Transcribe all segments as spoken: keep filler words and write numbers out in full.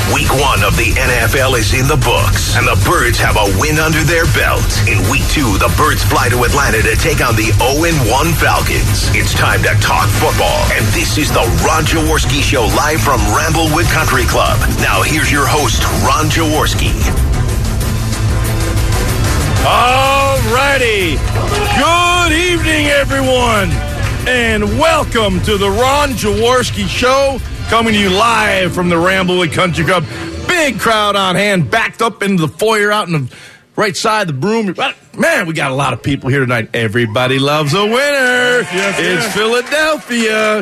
Week one of the N F L is in the books, and the Birds have a win under their belt. In week two, the Birds fly to Atlanta to take on the oh and one Falcons. It's time to talk football, and this is the Ron Jaworski Show live from Ramblewood Country Club. Now here's your host, Ron Jaworski. All righty. Good evening, everyone, and welcome to the Ron Jaworski Show, coming to you live from the Ramblewood Country Club. Big crowd on hand, backed up into the foyer out in the right side of the room. Man, we got a lot of people here tonight. Everybody loves a winner. Yes, it's yes. Philadelphia.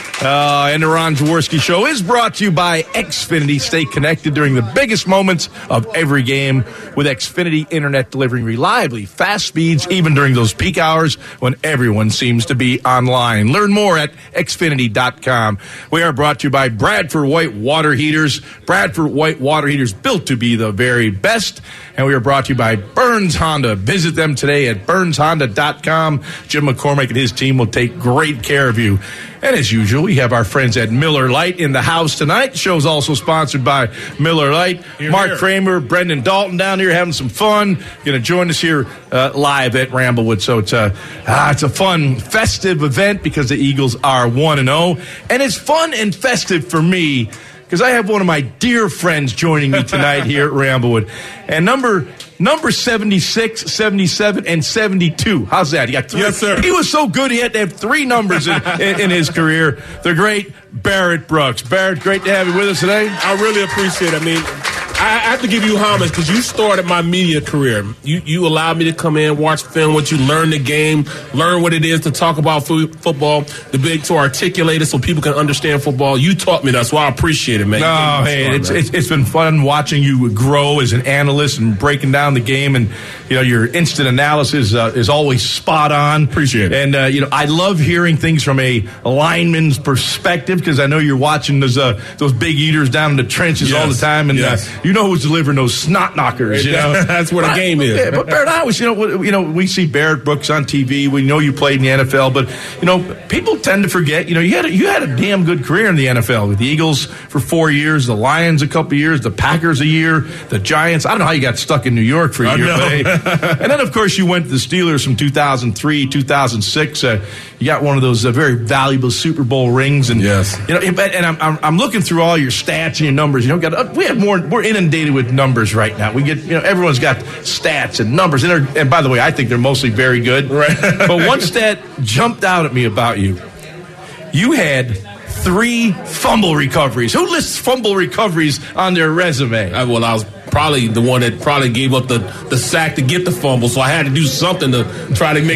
Uh, and the Ron Jaworski Show is brought to you by Xfinity. Stay connected during the biggest moments of every game with Xfinity Internet, delivering reliably fast speeds even during those peak hours when everyone seems to be online. Learn more at Xfinity dot com. We are brought to you by Bradford White Water Heaters. Bradford White Water Heaters, built to be the very best. And we are brought to you by Burns Honda. Visit them today at Burns Honda dot com. Jim McCormick and his team will take great care of you. And as usual, we have our friends at Miller Lite in the house tonight. The show's also sponsored by Miller Lite. Here, Mark here. Kramer, Brendan Dalton down here having some fun. Going to join us here uh, live at Ramblewood. So it's a, uh, it's a fun, festive event because the Eagles are one and oh. And it's fun and festive for me because I have one of my dear friends joining me tonight here at Ramblewood. And number... Number seventy-six, seventy-seven, and seventy-two. How's that? He got three. Yes, sir. He was so good he had to have three numbers in, in, in his career. The great Barrett Brooks. Barrett, great to have you with us today. I really appreciate it. I mean, I have to give you homage because you started my media career. You you allowed me to come in, watch film with you, learn the game, learn what it is to talk about fo- football, the big to articulate it so people can understand football. You taught me that, so I appreciate it, man. No, hey, fun, it's, man. It's it's been fun watching you grow as an analyst and breaking down the game, and you know your instant analysis uh, is always spot on. Appreciate it. And uh, you know I love hearing things from a lineman's perspective because I know you're watching those uh, those big eaters down in the trenches yes. all the time, and yes. uh, you know who's delivering those snot knockers. You know that's what a game is. Yeah, but Barrett, I always, you know, you know, we see Barrett Brooks on T V. We know you played in the N F L, but you know, people tend to forget. You know, you had a, you had a damn good career in the N F L with the Eagles for four years, the Lions a couple of years, the Packers a year, the Giants. I don't know how you got stuck in New York for a I year, know. but and then of course you went to the Steelers from two thousand three, two thousand six. Uh, you got one of those uh, very valuable Super Bowl rings, and yes, you know, and I'm I'm, I'm looking through all your stats and your numbers. You know, got uh, we have more. We're inundated with numbers right now. We get, you know, everyone's got stats and numbers, and, and by the way, I think they're mostly very good. Right. But one stat jumped out at me about you. You had three fumble recoveries. Who lists fumble recoveries on their resume? I, well, I was probably the one that probably gave up the, the sack to get the fumble, so I had to do something to try to make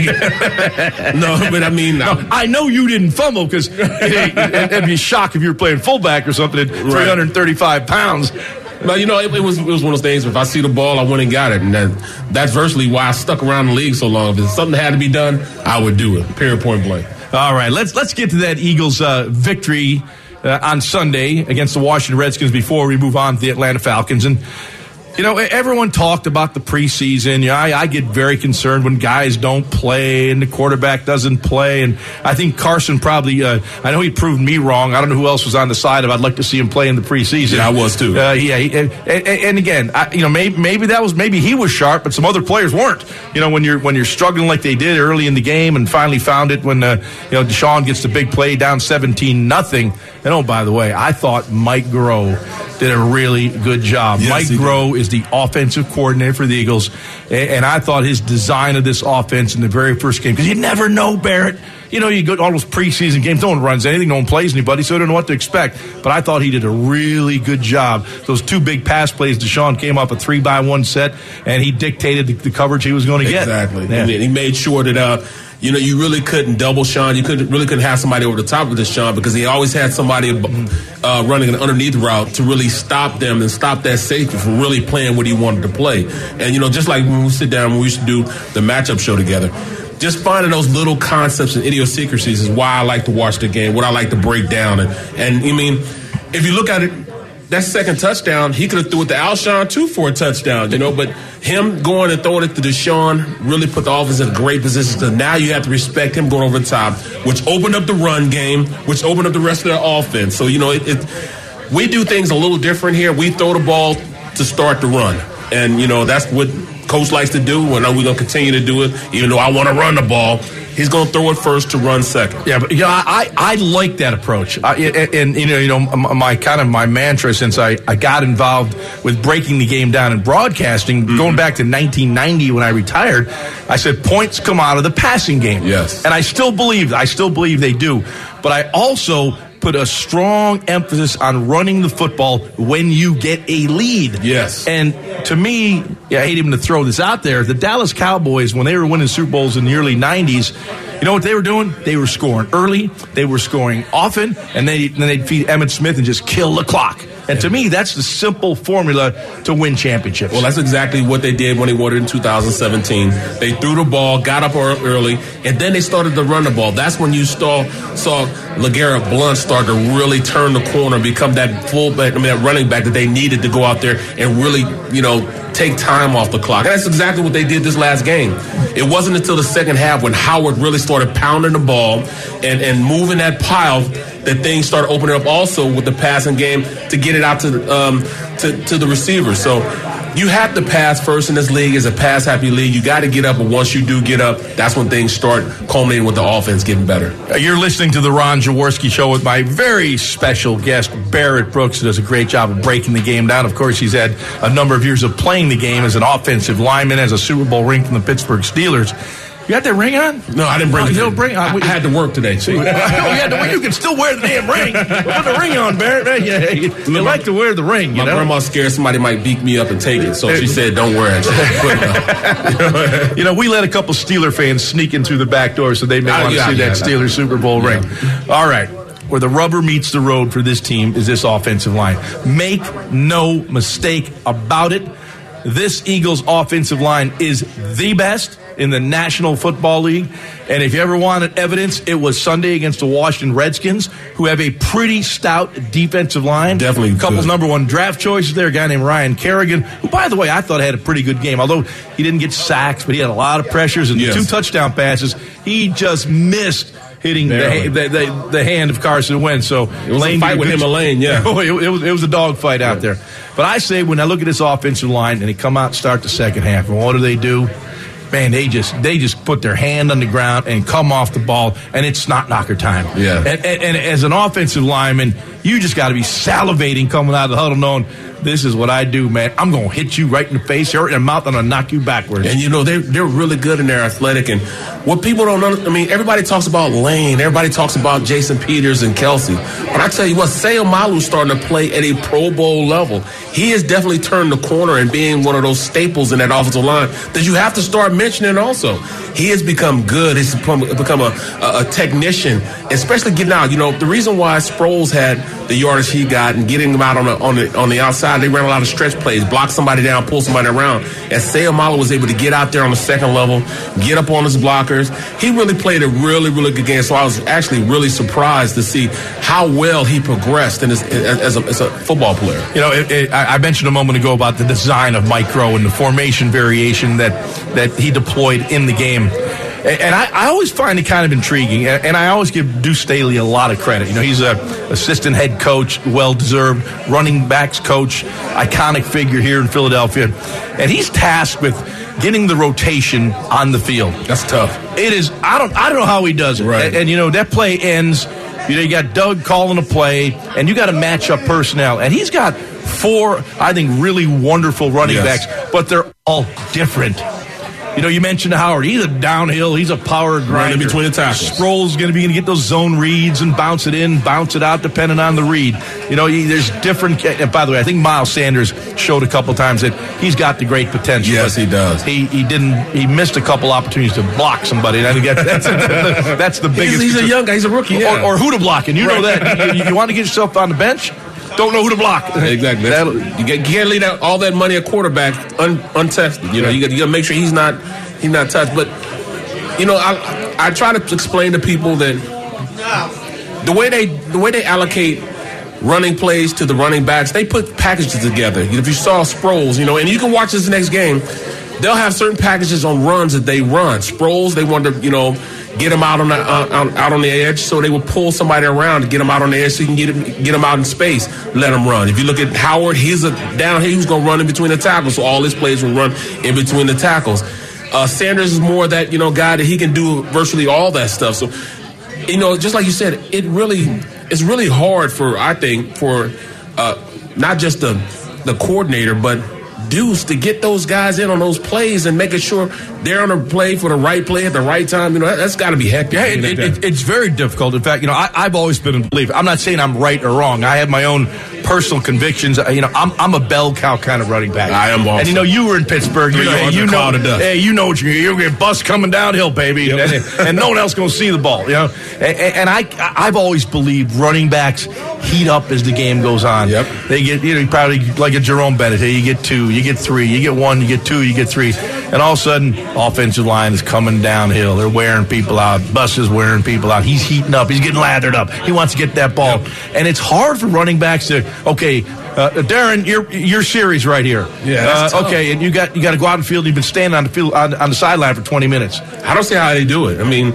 it. No, but I mean, no, I know you didn't fumble because it'd be a shock if you were playing fullback or something at three hundred thirty-five pounds. But, you know, it, it was it was one of those things. If I see the ball, I went and got it. And that, that's virtually why I stuck around the league so long. If something had to be done, I would do it, period, point blank. All right, let's let's get to that Eagles uh, victory uh, on Sunday against the Washington Redskins before we move on to the Atlanta Falcons. And, you know, everyone talked about the preseason. You know, I, I get very concerned when guys don't play and the quarterback doesn't play. And I think Carson probably, uh, I know he proved me wrong. I don't know who else was on the side of I'd like to see him play in the preseason. Yeah, I was too. Uh, yeah, he, and, and again, I, you know, maybe maybe that was maybe he was sharp, but some other players weren't. You know, when you're when you're struggling like they did early in the game and finally found it when uh, you know Deshaun gets the big play down seventeen nothing. And oh, by the way, I thought Mike Groh did a really good job. Yes, Mike Groh is the offensive coordinator for the Eagles, and I thought his design of this offense in the very first game, because you never know, Barrett. You know, you go all those preseason games, no one runs anything, no one plays anybody, so I don't know what to expect. But I thought he did a really good job. Those two big pass plays, Deshaun came up a three by one set, and he dictated the, the coverage he was going to get. Exactly. Yeah. And he made sure that, uh, you know, you really couldn't double Sean. You couldn't really couldn't have somebody over the top of Deshaun because he always had somebody uh, running an underneath route to really stop them and stop that safety from really playing what he wanted to play. And, you know, just like when we sit down, when we used to do the matchup show together, just finding those little concepts and idiosyncrasies is why I like to watch the game, what I like to break down. And, and I mean, if you look at it, that second touchdown, he could have threw it to Alshon, too, for a touchdown, you know. But him going and throwing it to Deshaun really put the offense in a great position because now you have to respect him going over the top, which opened up the run game, which opened up the rest of their offense. So, you know, it, it we do things a little different here. We throw the ball to start the run. And, you know, that's what Coach likes to do. And we're going to continue to do it, even though I want to run the ball. He's going to throw it first to run second. Yeah, but yeah, I, I like that approach. I, and, and you know, you know, my kind of my mantra since I, I got involved with breaking the game down in broadcasting, mm-hmm. going back to nineteen ninety when I retired, I said points come out of the passing game. Yes, and I still believe I still believe they do. But I also put a strong emphasis on running the football when you get a lead. Yes. And to me, yeah, I hate even to throw this out there, the Dallas Cowboys, when they were winning Super Bowls in the early nineties, you know what they were doing? They were scoring early, they were scoring often, and they, then they'd feed Emmitt Smith and just kill the clock. And to me, that's the simple formula to win championships. Well, that's exactly what they did when they won it in two thousand seventeen. They threw the ball, got up early, and then they started to run the ball. That's when you saw, saw LeGarrette Blount start to really turn the corner, become that fullback, I mean, that running back that they needed to go out there and really, you know, take time off the clock. And that's exactly what they did this last game. It wasn't until the second half when Howard really started pounding the ball and, and moving that pile that things started opening up also with the passing game to get it out to the, um, to, to the receivers. So you have to pass first in this league. It's a pass-happy league. You got to get up, but once you do get up, that's when things start culminating with the offense getting better. You're listening to the Ron Jaworski Show with my very special guest, Barrett Brooks, who does a great job of breaking the game down. Of course, he's had a number of years of playing the game as an offensive lineman, as a Super Bowl ring from the Pittsburgh Steelers. You got that ring on? No, I didn't bring oh, it. You don't bring, I, I had to work today. See, you, had to, you can still wear the damn ring. Put the ring on, Barrett. Yeah, you, you like to wear the ring. You my know? grandma's scared somebody might beat me up and take it, so she said, "Don't wear it." You know, we let a couple Steeler fans sneak in through the back door, so they may I, want to yeah, see yeah, that yeah. Steeler Super Bowl yeah. ring. All right. Where the rubber meets the road for this team is this offensive line. Make no mistake about it. This Eagles offensive line is the best in the National Football League. And if you ever wanted evidence, it was Sunday against the Washington Redskins, who have a pretty stout defensive line. Definitely. A couple good. number one draft choices there, a guy named Ryan Kerrigan, who, by the way, I thought had a pretty good game. Although he didn't get sacks, but he had a lot of pressures and yes. two touchdown passes. He just missed hitting the, the, the, the hand of Carson Wentz. So it was Lane a fight with him and Lane, yeah. it, it, was, it was a dog fight out yeah. there. But I say when I look at this offensive line and they come out and start the second half, and what do they do? Man, they just they just put their hand on the ground and come off the ball, and it's snot knocker time. Yeah. And, and, and as an offensive lineman, you just got to be salivating coming out of the huddle, knowing this is what I do, man. I'm going to hit you right in the face or in the mouth, and I'm going to knock you backwards. And, you know, they're, they're really good and they're athletic. And what people don't know, I mean, everybody talks about Lane. Everybody talks about Jason Peters and Kelsey. But I tell you what, Seumalo's starting to play at a Pro Bowl level. He has definitely turned the corner and being one of those staples in that offensive line that you have to start mentioning also. He has become good. He's become, become a, a, a technician, especially getting out. You know, the reason why Sproles had the yardage he got and getting him out on the, on the, on the outside, they ran a lot of stretch plays, block somebody down, pull somebody around. And Seumalo was able to get out there on the second level, get up on his blockers. He really played a really, really good game. So I was actually really surprised to see how well he progressed in his, as, a, as a football player. You know, it, it, I mentioned a moment ago about the design of Micro and the formation variation that, that he deployed in the game. And I, I always find it kind of intriguing, and I always give Deuce Staley a lot of credit. You know, he's a assistant head coach, well-deserved, running backs coach, iconic figure here in Philadelphia. And he's tasked with getting the rotation on the field. That's tough. It is. I don't I don't know how he does it. Right. And, and, you know, that play ends. You know, you got Doug calling a play, and you got to match up personnel. And he's got four, I think, really wonderful running yes. backs, but they're all different. You know, you mentioned Howard. He's a downhill. He's a power grinder. Running between the tackles. Sproles going to be going to get those zone reads and bounce it in, bounce it out, depending on the read. You know, he, there's different. And by the way, I think Miles Sanders showed a couple times that he's got the great potential. Yes, he does. He he didn't. He missed a couple opportunities to block somebody. And I think that's, that's, that's the biggest. He's, he's a young guy. He's a rookie. Yeah. Or, or who to block, and you know right. that. You, you want to get yourself on the bench. Don't know who to block. Exactly. You, get, you can't leave that, all that money at quarterback un, untested. You know, you got you got to make sure he's not he's not touched. But you know, I I try to explain to people that the way they the way they allocate running plays to the running backs, they put packages together. If you saw Sproles, you know, and you can watch this next game. they'll have certain packages on runs that they run. Sproles, they want to, you know, get him out on the uh, out on the edge, so they will pull somebody around to get him out on the edge so you can get him, get him out in space, let him run. If you look at Howard, he's a down here, he's going to run in between the tackles, so all his plays will run in between the tackles. Uh, Sanders is more that, you know, guy that he can do virtually all that stuff. So, you know, just like you said, it really it's really hard for, I think, for uh, not just the the coordinator, but Deuce to get those guys in on those plays and making sure they're on a play for the right play at the right time. You know, that, that's got to be hectic. Yeah, it, it, it, it's very difficult. In fact, you know, I, I've always been a believer. I'm not saying I'm right or wrong. I have my own personal convictions. You know, I'm I'm a bell cow kind of running back. I am also. And you know, you were in Pittsburgh. You know, hey, you know, hey, you know what you're you're gonna get bus coming downhill, baby, yep. and, and no one else gonna see the ball. You know, and, and I I've always believed running backs heat up as the game goes on. Yep. They get, you know, probably like a Jerome Bennett. Hey, you get two, you get three, you get one, you get two, you get three, and all of a sudden, offensive line is coming downhill. They're wearing people out. Bus is wearing people out. He's heating up. He's getting lathered up. He wants to get that ball, yep. and it's hard for running backs to okay. Uh, Darren, your your series right here. Yeah. That's uh, okay, and you got you got to go out in the field. You've been standing on the field on, on the sideline for twenty minutes. I don't see how they do it. I mean,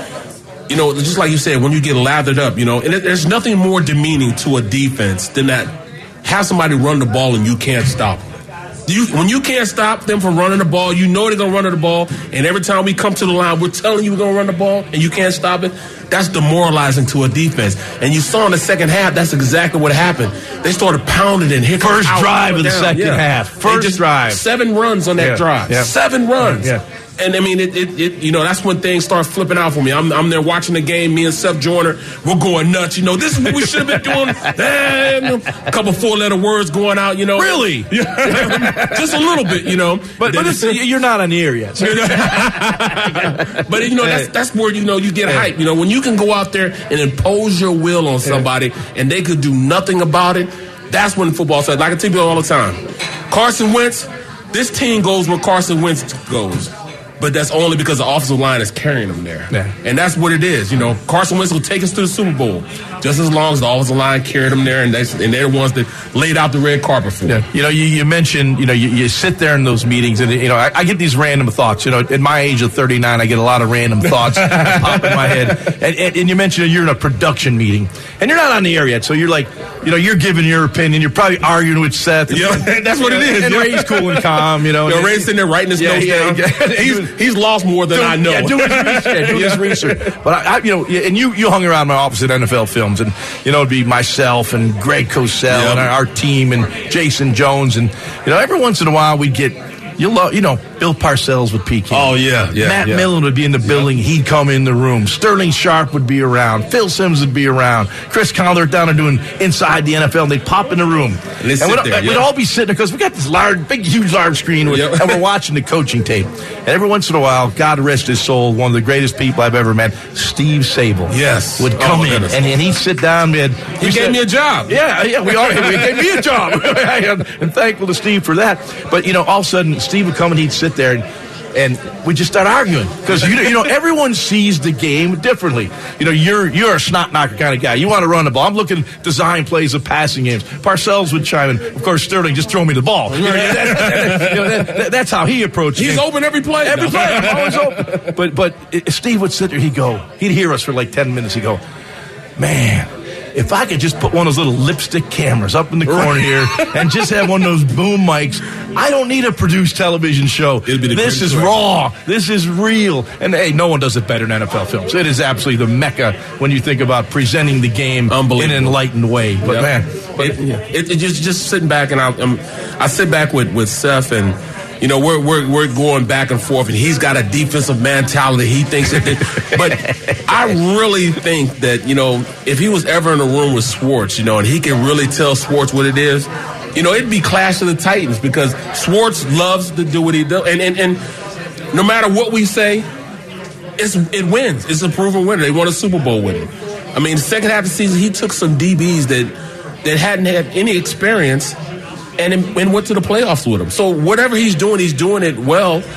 you know, just like you said, when you get lathered up, you know, and it, there's nothing more demeaning to a defense than that have somebody run the ball and you can't stop them. You, when you can't stop them from running the ball, you know they're going to run the ball, and every time we come to the line, we're telling you we're going to run the ball, and you can't stop it. That's demoralizing to a defense. And you saw in the second half, that's exactly what happened. They started pounding and hitting. First drive of the second yeah. half. First drive. Seven runs on that yeah. drive. Yeah. Seven runs. Yeah. And, I mean, it, it, it, you know, that's when things start flipping out for me. I'm, I'm there watching the game. Me and Seth Joyner, we're going nuts. You know, this is what we should have been doing. And a couple four-letter words going out, you know. Really? Just a little bit, you know. But, but it's, you're not on the air yet. So. But, you know, that's, that's where, you know, you get hype. You know, when you can go out there and impose your will on somebody and they could do nothing about it, that's when football starts. Like I tell people all the time, Carson Wentz, this team goes where Carson Wentz goes. But that's only because the offensive line is carrying them there. Yeah. And that's what it is. You know, Carson Wentz will take us to the Super Bowl just as long as the offensive line carried them there, and, they, and they're the ones that laid out the red carpet for them. Yeah. You know, you, you mentioned, you know, you, you sit there in those meetings, and, you know, I, I get these random thoughts. You know, at my age of thirty-nine, I get a lot of random thoughts pop in my head. And, and, and you mentioned you're in a production meeting, and you're not on the air yet, so you're like, you know, you're giving your opinion. You're probably arguing with Seth. Yeah, that's what it is. And yeah. Ray's cool and calm, you know. You know, Ray's sitting there writing his yeah, notes yeah, down. yeah. He's, he's lost more than doing, I know. Yeah, doing his research. Yeah, doing his research. But, I, I, you know, and you, you hung around my office at N F L Films, and, you know, it'd be myself and Greg Cosell yep. and our, our team and Jason Jones. And, you know, every once in a while we'd get, you love, you know, Bill Parcells would peek in. Oh, yeah, yeah. Matt yeah. Millen would be in the building. Yep. He'd come in the room. Sterling Sharp would be around. Phil Simms would be around. Chris Conley down there doing Inside the N F L, and they'd pop in the room. And, and we'd, there, we'd yeah. all be sitting there because we got this large, big, huge, large screen, with, yep. and we're watching the coaching tape. And every once in a while, God rest his soul, one of the greatest people I've ever met, Steve Sable, yes, would come oh, in, and, and he'd sit down. And he gave said, me a job. Yeah, yeah, we all he gave me a job. And thankful to Steve for that. But, you know, all of a sudden, Steve would come and he'd sit there, and And we just start arguing because you know, you know everyone sees the game differently. You know, you're you're a snot knocker kind of guy. You want to run the ball. I'm looking design plays of passing games. Parcells would chime in. Of course, Sterling just throw me the ball. You know, that's, that, you know, that, that, that's how he approaches. He's open every play. Every no. play, I'm always open. But but it, Steve would sit there. He'd go. He'd hear us for like ten minutes. He'd go, man. If I could just put one of those little lipstick cameras up in the corner here and just have one of those boom mics, I don't need a produced television show. This is raw. This is real. And, hey, no one does it better than N F L Films. It is absolutely the mecca when you think about presenting the game in an enlightened way. But, yep. man. But, it, it, it just, just sitting back, and I, um, I sit back with, with Seth, and you know, we're we're we're going back and forth, and he's got a defensive mentality. He thinks that, but I really think that, you know, if he was ever in a room with Schwartz, you know, and he can really tell Schwartz what it is, you know, it'd be Clash of the Titans because Schwartz loves to do what he does, and and, and no matter what we say, it's it wins. It's a proven winner. They won a Super Bowl with him. I mean, the second half of the season, he took some D Bs that that hadn't had any experience. And, and went to the playoffs with him. So whatever he's doing, he's doing it well.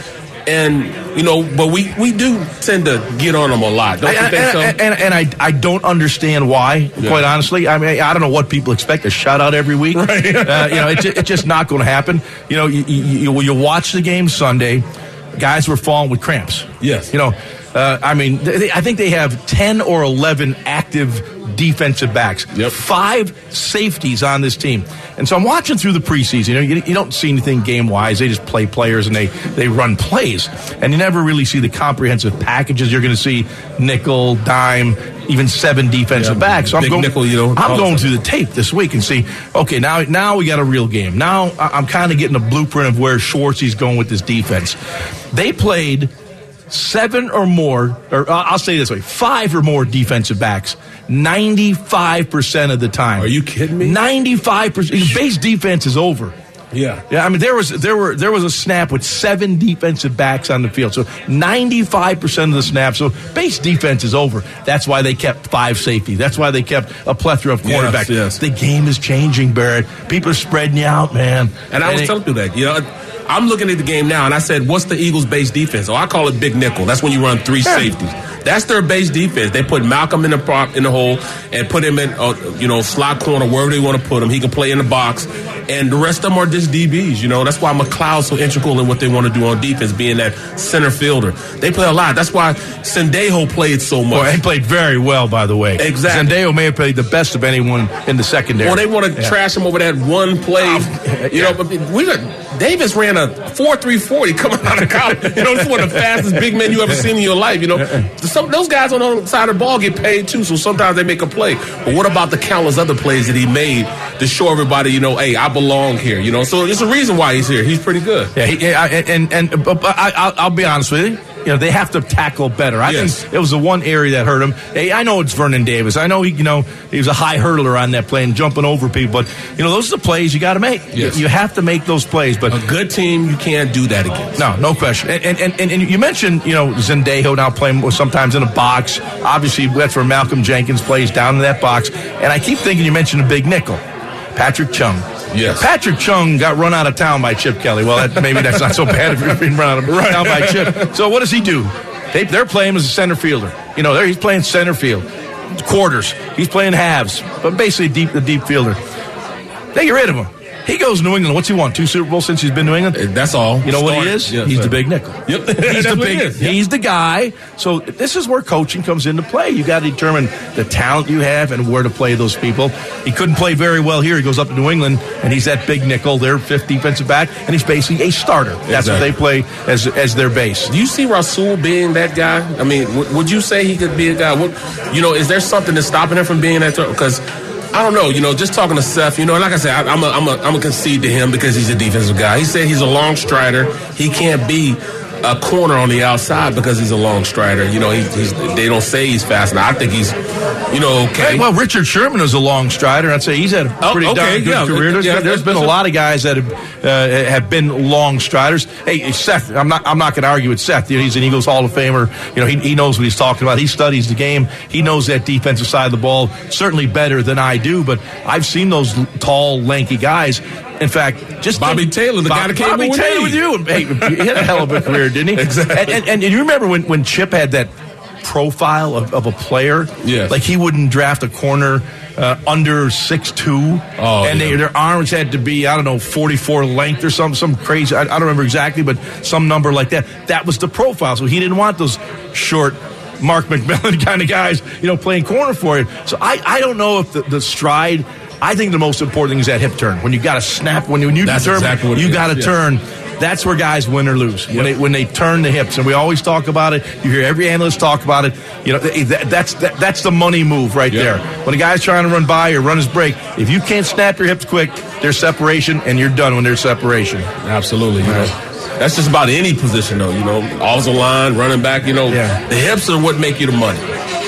And, you know, but we, we do tend to get on them a lot. Don't you and, think so? And, and, and I, I don't understand why, yeah. quite honestly. I mean, I don't know what people expect, a shutout every week. Right. uh, you know, it's, it's just not going to happen. You know, you, you, you watch the game Sunday, guys were falling with cramps. Yes. You know, uh, I mean, they, I think they have ten or eleven active defensive backs. Yep. Five safeties on this team. And so I'm watching through the preseason. You know, you, you don't see anything game-wise. They just play players and they, they run plays. And you never really see the comprehensive packages. You're going to see nickel, dime, even seven defensive yeah, backs. So I'm going, nickel, you know, I'm going through the tape this week and see, okay, now now we got a real game. Now I'm kind of getting a blueprint of where Schwartzy's going with this defense. They played seven or more, or I'll say this way, five or more defensive backs ninety-five percent of the time. Are you kidding me? ninety-five percent. Base defense is over. Yeah. Yeah, I mean, there was there were there was a snap with seven defensive backs on the field. So ninety-five percent of the snaps. So base defense is over. That's why they kept five safeties. That's why they kept a plethora of cornerbacks. Yes, yes. The game is changing, Barrett. People are spreading you out, man. And, and I was it, telling you that, you know, I'm looking at the game now, and I said, what's the Eagles' base defense? Oh, I call it big nickel. That's when you run three yeah. safeties. That's their base defense. They put Malcolm in the prop in the hole and put him in, uh, you know, slot corner, wherever they want to put him. He can play in the box. And the rest of them are just D Bs, you know. That's why McLeod's so integral in what they want to do on defense, being that center fielder. They play a lot. That's why Sendejo played so much. Well, he played very well, by the way. Exactly. Sendejo may have played the best of anyone in the secondary. Well, they want to yeah. trash him over that one play. Um, you yeah. know, we got, Davis ran a four three forty coming out of college. You know, this is one of the fastest big men you ever seen in your life, you know. Some those guys on the other side of the ball get paid, too, so sometimes they make a play. But what about the countless other plays that he made to show everybody, you know, hey, I belong here, you know? So there's a reason why he's here. He's pretty good. Yeah, he, yeah and, and, and but I, I'll, I'll be honest with you. You know, they have to tackle better. I yes. think it was the one area that hurt him. Hey, I know it's Vernon Davis. I know he, you know, he was a high hurdler on that play and jumping over people. But, you know, those are the plays you got to make. Yes. You, you have to make those plays. But a good team, you can't do that against. No, no question. And and, and, and you mentioned, you know, Sendejo now playing sometimes in a box. Obviously, that's where Malcolm Jenkins plays, down in that box. And I keep thinking you mentioned a big nickel, Patrick Chung. Yes. Patrick Chung got run out of town by Chip Kelly. Well, that, maybe that's not so bad if you're being run out of town by Chip. So what does he do? They, they're playing him as a center fielder. You know, he's playing center field, quarters. He's playing halves, but basically deep the deep fielder. They get rid of him. He goes to New England. What's he won? Two Super Bowls since he's been to New England? That's all. You know Start. what he is? Yes, he's sir. the big nickel. Yep. He's the big. He he's the guy. So this is where coaching comes into play. You got to determine the talent you have and where to play those people. He couldn't play very well here. He goes up to New England, and he's that big nickel, their fifth defensive back, and he's basically a starter. That's exactly what they play as as their base. Do you see Rasul being that guy? I mean, w- would you say he could be a guy? What, you know, is there something that's stopping him from being that? Because I don't know, you know, just talking to Seth, you know, like I said, I, I'm a, I'm a, I'm a concede to him because he's a defensive guy. He said he's a long strider. He can't be a corner on the outside because he's a long strider. You know, he, he's, they don't say he's fast. Now, I think he's, you know, okay. Well, Richard Sherman is a long strider. I'd say he's had a pretty oh, okay, darn good yeah, career. There's, yeah, there's been a lot of guys that have, uh, have been long striders. Hey, Seth, I'm not I'm not going to argue with Seth. You know, he's an Eagles Hall of Famer. You know, he, he knows what he's talking about. He studies the game. He knows that defensive side of the ball certainly better than I do. But I've seen those tall, lanky guys. In fact, just Bobby think, Taylor, the Bob, guy that came Bobby with Taylor me. with you. Hey, he had a hell of a career, didn't he? Exactly. And, and, and you remember when, when Chip had that profile of, of a player? Yes. Like he wouldn't draft a corner uh, under six two, oh, and yeah. they, their arms had to be, I don't know, forty-four length or some some crazy, I, I don't remember exactly, but some number like that. That was the profile. So he didn't want those short Mark McMillan kind of guys, you know, playing corner for you. So I, I don't know if the, the stride, I think the most important thing is that hip turn. When you got to snap, when you, when you That's determine exactly what it you is. got to Yeah. turn. That's where guys win or lose. Yep. When they when they turn the hips, and we always talk about it. You hear every analyst talk about it. You know that, that's that, that's the money move right Yep. there. When a guy's trying to run by or run his break, if you can't snap your hips quick, there's separation, and you're done when there's separation. Absolutely. You know, that's just about any position, though. You know, offensive line, running back. You know, Yeah. the hips are what make you the money.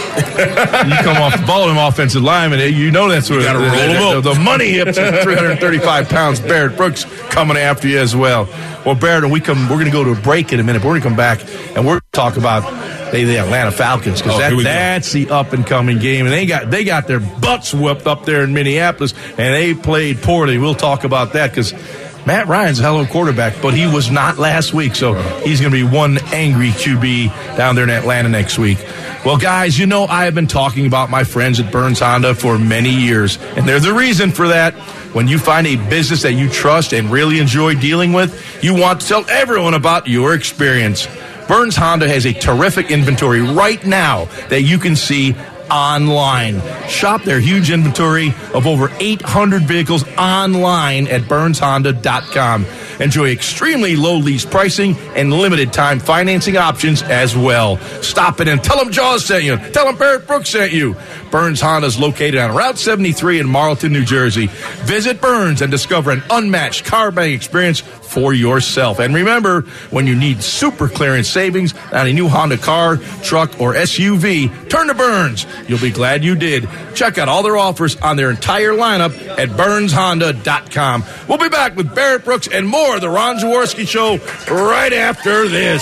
You come off the ball, them offensive lineman, you know that's what You gotta the, roll them the, up. the, the money hips at three hundred thirty-five pounds. Barrett Brooks coming after you as well. Well, Barrett, and we come. We're going to go to a break in a minute. But we're going to come back and we're going to talk about the, the Atlanta Falcons because Oh, that, here we go. that's the up and coming game, and they got they got their butts whooped up there in Minneapolis, and they played poorly. We'll talk about that because Matt Ryan's a hell of a quarterback, but he was not last week, so he's going to be one angry Q B down there in Atlanta next week. Well, guys, you know I have been talking about my friends at Burns Honda for many years, and they're the reason for that. When you find a business that you trust and really enjoy dealing with, you want to tell everyone about your experience. Burns Honda has a terrific inventory right now that you can see online. Shop their huge inventory of over eight hundred vehicles online at burns honda dot com. Enjoy extremely low lease pricing and limited time financing options as well. Stop it and tell them Jaws sent you. Tell them Barrett Brooks sent you. Burns Honda is located on Route seventy-three in Marlton, New Jersey. Visit Burns and discover an unmatched car buying experience for yourself. And remember, when you need super clearance savings on a new Honda car, truck, or S U V, turn to Burns. You'll be glad you did. Check out all their offers on their entire lineup at burns honda dot com. We'll be back with Barrett Brooks and more of the Ron Jaworski Show right after this.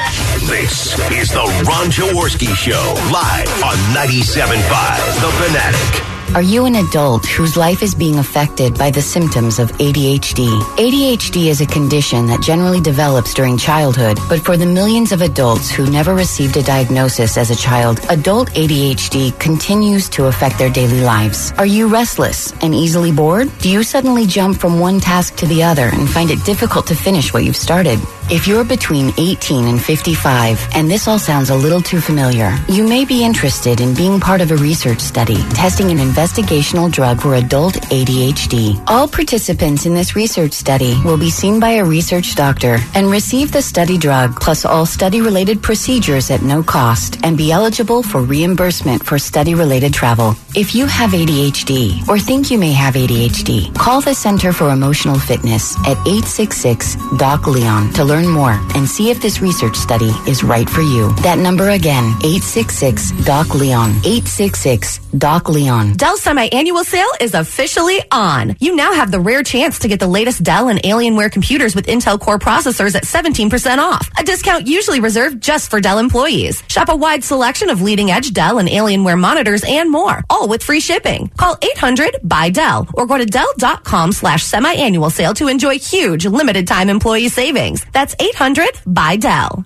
This is the Ron Jaworski Show, live on ninety-seven point five The Fanatic. Are you an adult whose life is being affected by the symptoms of A D H D? A D H D is a condition that generally develops during childhood, but for the millions of adults who never received a diagnosis as a child, adult A D H D continues to affect their daily lives. Are you restless and easily bored? Do you suddenly jump from one task to the other and find it difficult to finish what you've started? If you're between eighteen and fifty-five, and this all sounds a little too familiar, you may be interested in being part of a research study testing an investigational drug for adult A D H D. All participants in this research study will be seen by a research doctor and receive the study drug plus all study-related procedures at no cost and be eligible for reimbursement for study-related travel. If you have A D H D or think you may have A D H D, call the Center for Emotional Fitness at eight six six, D O C, Leon to learn more and see if this research study is right for you. That number again, eight six six, D O C, Leon. eight six six, D O C, Leon. Dell's semi-annual sale is officially on. You now have the rare chance to get the latest Dell and Alienware computers with Intel Core processors at seventeen percent off. A discount usually reserved just for Dell employees. Shop a wide selection of leading-edge Dell and Alienware monitors and more, all with free shipping. Call eight hundred, B U Y, Dell or go to Dell.com slash semi-annual sale to enjoy huge limited-time employee savings. That's eight hundred, B U Y, Dell.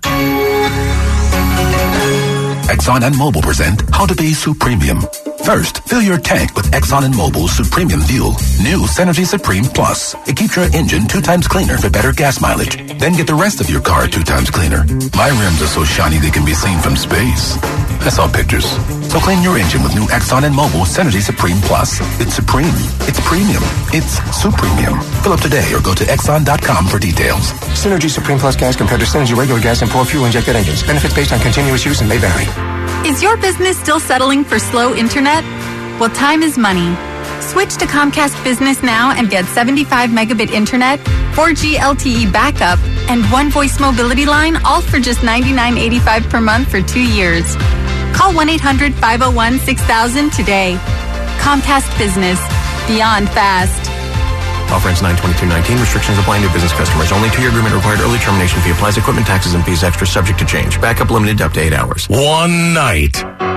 Exxon and Mobil present How to Be Supremium. First, fill your tank with Exxon and Mobil's Supremium Fuel. New Synergy Supreme Plus. It keeps your engine two times cleaner for better gas mileage. Then get the rest of your car two times cleaner. My rims are so shiny they can be seen from space. I saw pictures. So clean your engine with new Exxon and Mobil Synergy Supreme Plus. It's supreme. It's premium. It's Supremium. Fill up today or go to Exxon dot com for details. Synergy Supreme Plus gas compared to Synergy regular gas and four fuel-injected engines. Benefits based on continuous use and may vary. Is your business still settling for slow internet? Well, time is money. Switch to Comcast Business now and get seventy-five megabit internet, four G L T E backup, and one voice mobility line, all for just ninety-nine eighty-five per month for two years. Call one eight hundred, five oh one, six thousand today. Comcast Business. Beyond fast. Offer ends nine twenty-two nineteen. Restrictions apply to new business customers. Only two-year agreement required. Early termination fee applies. Equipment, taxes, and fees extra subject to change. Backup limited to up to eight hours. One night.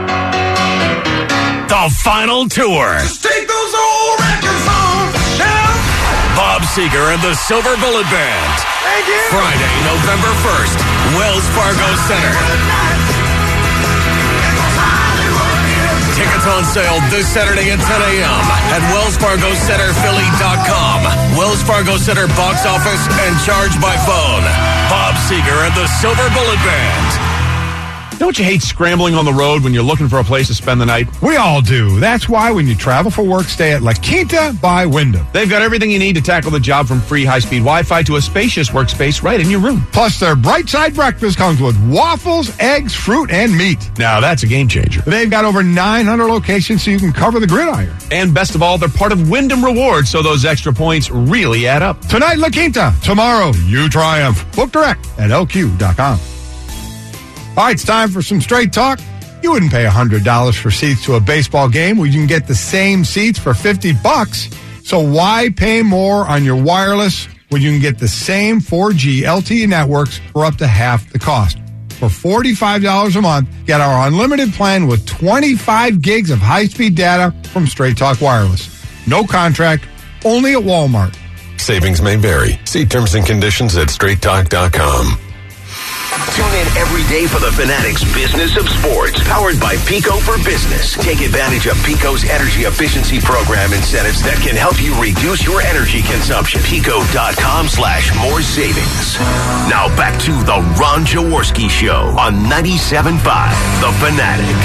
The final tour. Just take those old records on down. Bob Seger and the Silver Bullet Band. Thank you. Friday, November first, Wells Fargo Center. Tickets on sale this Saturday at ten a.m. at wells fargo center philly dot com. Wells Fargo Center box office and charge by phone. Bob Seger and the Silver Bullet Band. Don't you hate scrambling on the road when you're looking for a place to spend the night? We all do. That's why when you travel for work, stay at La Quinta by Wyndham. They've got everything you need to tackle the job, from free high-speed Wi-Fi to a spacious workspace right in your room. Plus, their Bright Side breakfast comes with waffles, eggs, fruit, and meat. Now, that's a game changer. They've got over nine hundred locations so you can cover the gridiron. And best of all, they're part of Wyndham Rewards, so those extra points really add up. Tonight, La Quinta. Tomorrow, you triumph. Book direct at L Q dot com. All right, it's time for some straight talk. You wouldn't pay one hundred dollars for seats to a baseball game where you can get the same seats for fifty bucks. So why pay more on your wireless when you can get the same four G L T E networks for up to half the cost? For forty-five dollars a month, get our unlimited plan with twenty-five gigs of high-speed data from Straight Talk Wireless. No contract, only at Walmart. Savings may vary. See terms and conditions at straight talk dot com. Tune in every day for the Fanatics Business of Sports, powered by Pico for Business. Take advantage of Pico's energy efficiency program incentives that can help you reduce your energy consumption. Pico.com slash more savings. Now back to the Ron Jaworski Show on ninety-seven point five, The Fanatic.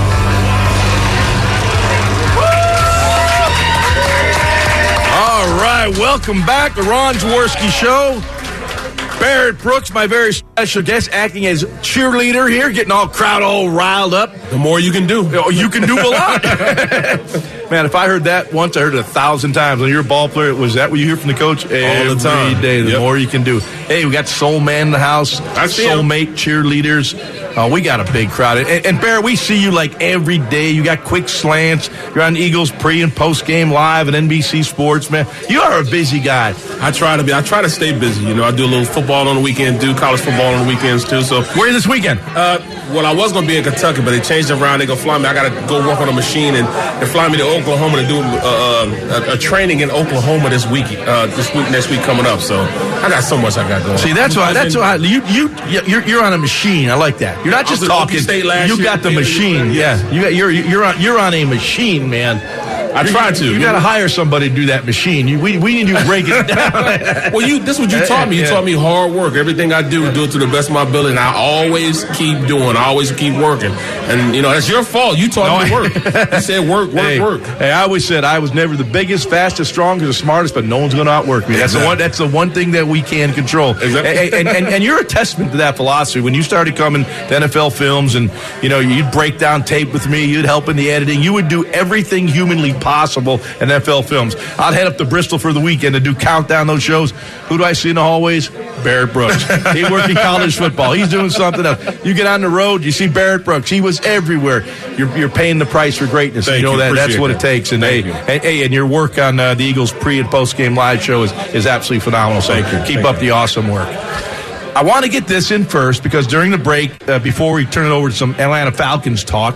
All right, welcome back to Ron Jaworski Show. Barrett Brooks, my very special guest, acting as cheerleader here, getting all crowd all riled up. The more you can do. Oh, you can do a lot. Man, if I heard that once, I heard it a thousand times. When you're a ball player, was that what you hear from the coach? Every all the time. day, the yep. more you can do. Hey, we got Soul Man in the house, Soulmate cheerleaders. Oh, we got a big crowd. And, and Barrett, we see you like every day. You got quick slants. You're on Eagles pre and post game live at N B C Sports, man. You are a busy guy. I try to be. I try to stay busy. You know, I do a little football on the weekend, do college football on the weekends too. So where are you this weekend? Uh, well, I was going to be in Kentucky, but they changed it around. They go fly me. I got to go work on a machine and, and fly me to Oklahoma to do uh, a, a training in Oklahoma this week. Uh, this week, next week coming up. So I got so much I got going. See, that's why. That's why you you you're, you're on a machine. I like that. You're not just talking. You got the machine. Yeah, you got you're you're on you're on a machine, man. I try to. You, you got to hire somebody to do that machine. You, we we need you to break it down. Well, you this is what you taught me. You yeah. taught me hard work. Everything I do, do it to the best of my ability. And I always keep doing. I always keep working. And you know that's your fault. You taught no, me to work. You said work, work, hey, work. Hey, I always said I was never the biggest, fastest, strongest, or smartest, but no one's going to outwork me. That's exactly. the one. That's the one thing that we can control. Exactly. And, and, and, and you're a testament to that philosophy. When you started coming to N F L films, and you know you'd break down tape with me, you'd help in the editing, you would do everything humanly possible. N F L films. I'd head up to Bristol for the weekend to do countdown those shows. Who do I see in the hallways? Barrett Brooks. He's working college football. He's doing something else. You get on the road, you see Barrett Brooks. He was everywhere. You're, you're paying the price for greatness. Thank you know you. that. That's what that. it takes. And hey, and, hey, and your work on uh, the Eagles pre and post game live show is, is absolutely phenomenal. So Thank you. keep Thank up you. the awesome work. I want to get this in first because during the break, uh, before we turn it over to some Atlanta Falcons talk,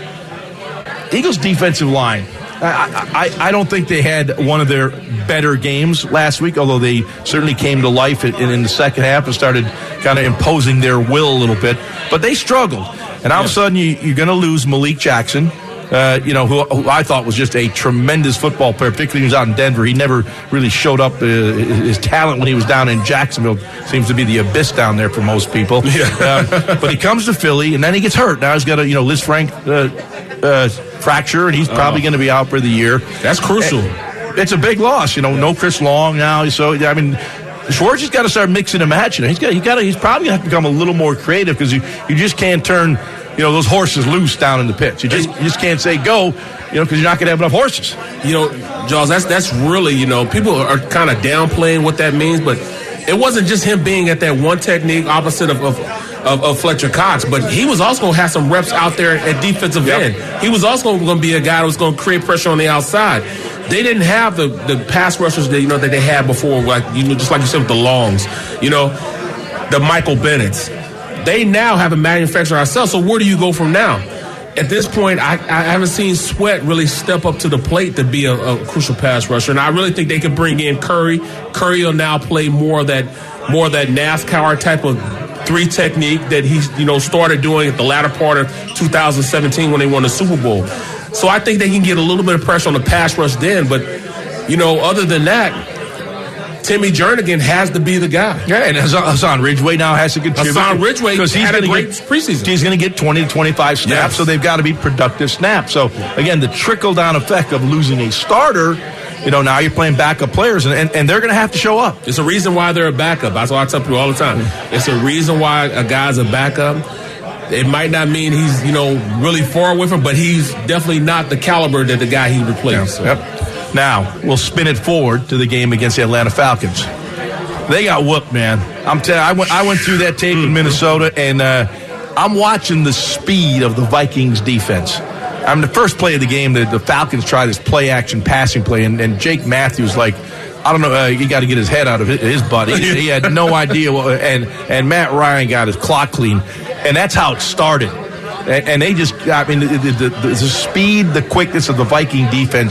Eagles defensive line. I, I, I don't think they had one of their better games last week, although they certainly came to life in, in the second half and started kind of imposing their will a little bit. But they struggled. And all yeah. of a sudden, you, you're going to lose Malik Jackson, uh, you know, who, who I thought was just a tremendous football player, particularly when he was out in Denver. He never really showed up. Uh, his talent when he was down in Jacksonville seems to be the abyss down there for most people. Yeah. um, but he comes to Philly, and then he gets hurt. Now he's got a, you know, Liz Frank uh, uh, fracture, and he's probably uh, going to be out for the year. That's crucial. And it's a big loss. You know, no Chris Long now. So, I mean, Schwartz has got to start mixing and matching. He's got, he got, he's probably going to have to become a little more creative because you, you just can't turn, you know, those horses loose down in the pits. You just, you just can't say go, you know, because you're not going to have enough horses. You know, Jaws, that's that's really, you know, people are kind of downplaying what that means, but it wasn't just him being at that one technique opposite of, of Of, of Fletcher Cox, but he was also going to have some reps out there at defensive yep. end. He was also going to be a guy that was going to create pressure on the outside. They didn't have the, the pass rushers that you know that they had before, like you know, just like you said with the Longs, you know, the Michael Bennett's. They now have a manufacturer ourselves. So where do you go from now? At this point, I, I haven't seen Sweat really step up to the plate to be a, a crucial pass rusher, and I really think they could bring in Curry. Curry will now play more of that, more of that NASCAR type of three technique that he, you know, started doing at the latter part of two thousand seventeen when they won the Super Bowl. So I think they can get a little bit of pressure on the pass rush then. But, you know, other than that, Timmy Jernigan has to be the guy. Yeah, and Hassan Ridgeway now has to contribute. Hassan Ridgeway because he's had a great get, preseason. He's going to get twenty to twenty-five snaps, yes. so they've got to be productive snaps. So, again, the trickle-down effect of losing a starter, you know, now you're playing backup players, and, and, and they're going to have to show up. It's a reason why they're a backup. That's what I tell people all the time. It's a reason why a guy's a backup. It might not mean he's, you know, really far away from, but he's definitely not the caliber that the guy he replaced. Yep. Yep. Now, we'll spin it forward to the game against the Atlanta Falcons. They got whooped, man. I'm telling you, I went, I went through that tape in Minnesota, and uh, I'm watching the speed of the Vikings defense. I mean, the first play of the game, the, the Falcons tried this play-action passing play, and, and Jake Matthews, like, I don't know, uh, he got to get his head out of his, his butt. He, he had no idea. What, and, and Matt Ryan got his clock clean, and that's how it started. And, and they just, I mean, the, the, the, the speed, the quickness of the Viking defense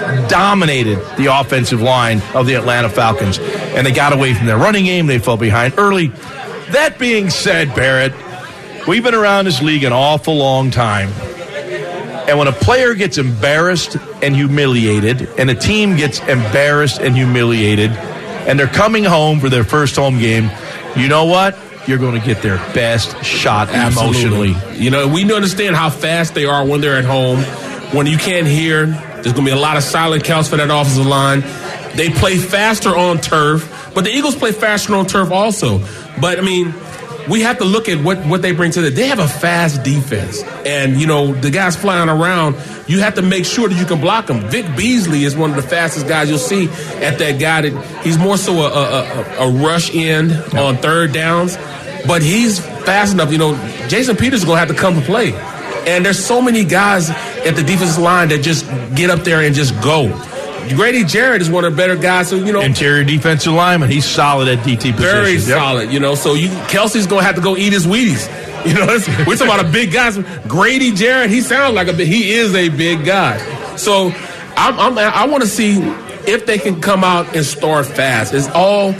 dominated the offensive line of the Atlanta Falcons, and they got away from their running game. They fell behind early. That being said, Barrett, we've been around this league an awful long time. And when a player gets embarrassed and humiliated, and a team gets embarrassed and humiliated, and they're coming home for their first home game, you know what? You're going to get their best shot emotionally. Absolutely. You know, we understand how fast they are when they're at home. When you can't hear, there's going to be a lot of silent counts for that offensive line. They play faster on turf, but the Eagles play faster on turf also. But, I mean, we have to look at what, what they bring to the – they have a fast defense. And, you know, the guys flying around, you have to make sure that you can block them. Vic Beasley is one of the fastest guys you'll see at that guy. That he's more so a, a, a rush end yeah. on third downs. But he's fast enough. You know, Jason Peters is going to have to come to play. And there's so many guys at the defensive line that just get up there and just go. Grady Jarrett is one of the better guys. So, you know, interior defensive lineman. He's solid at D T position. Very yep. solid, you know. So you, Kelsey's going to have to go eat his Wheaties. You know, we're talking about a big guy. Grady Jarrett, he sounds like a big, he is a big guy. So I'm, I'm, I want to see if they can come out and start fast. It's all...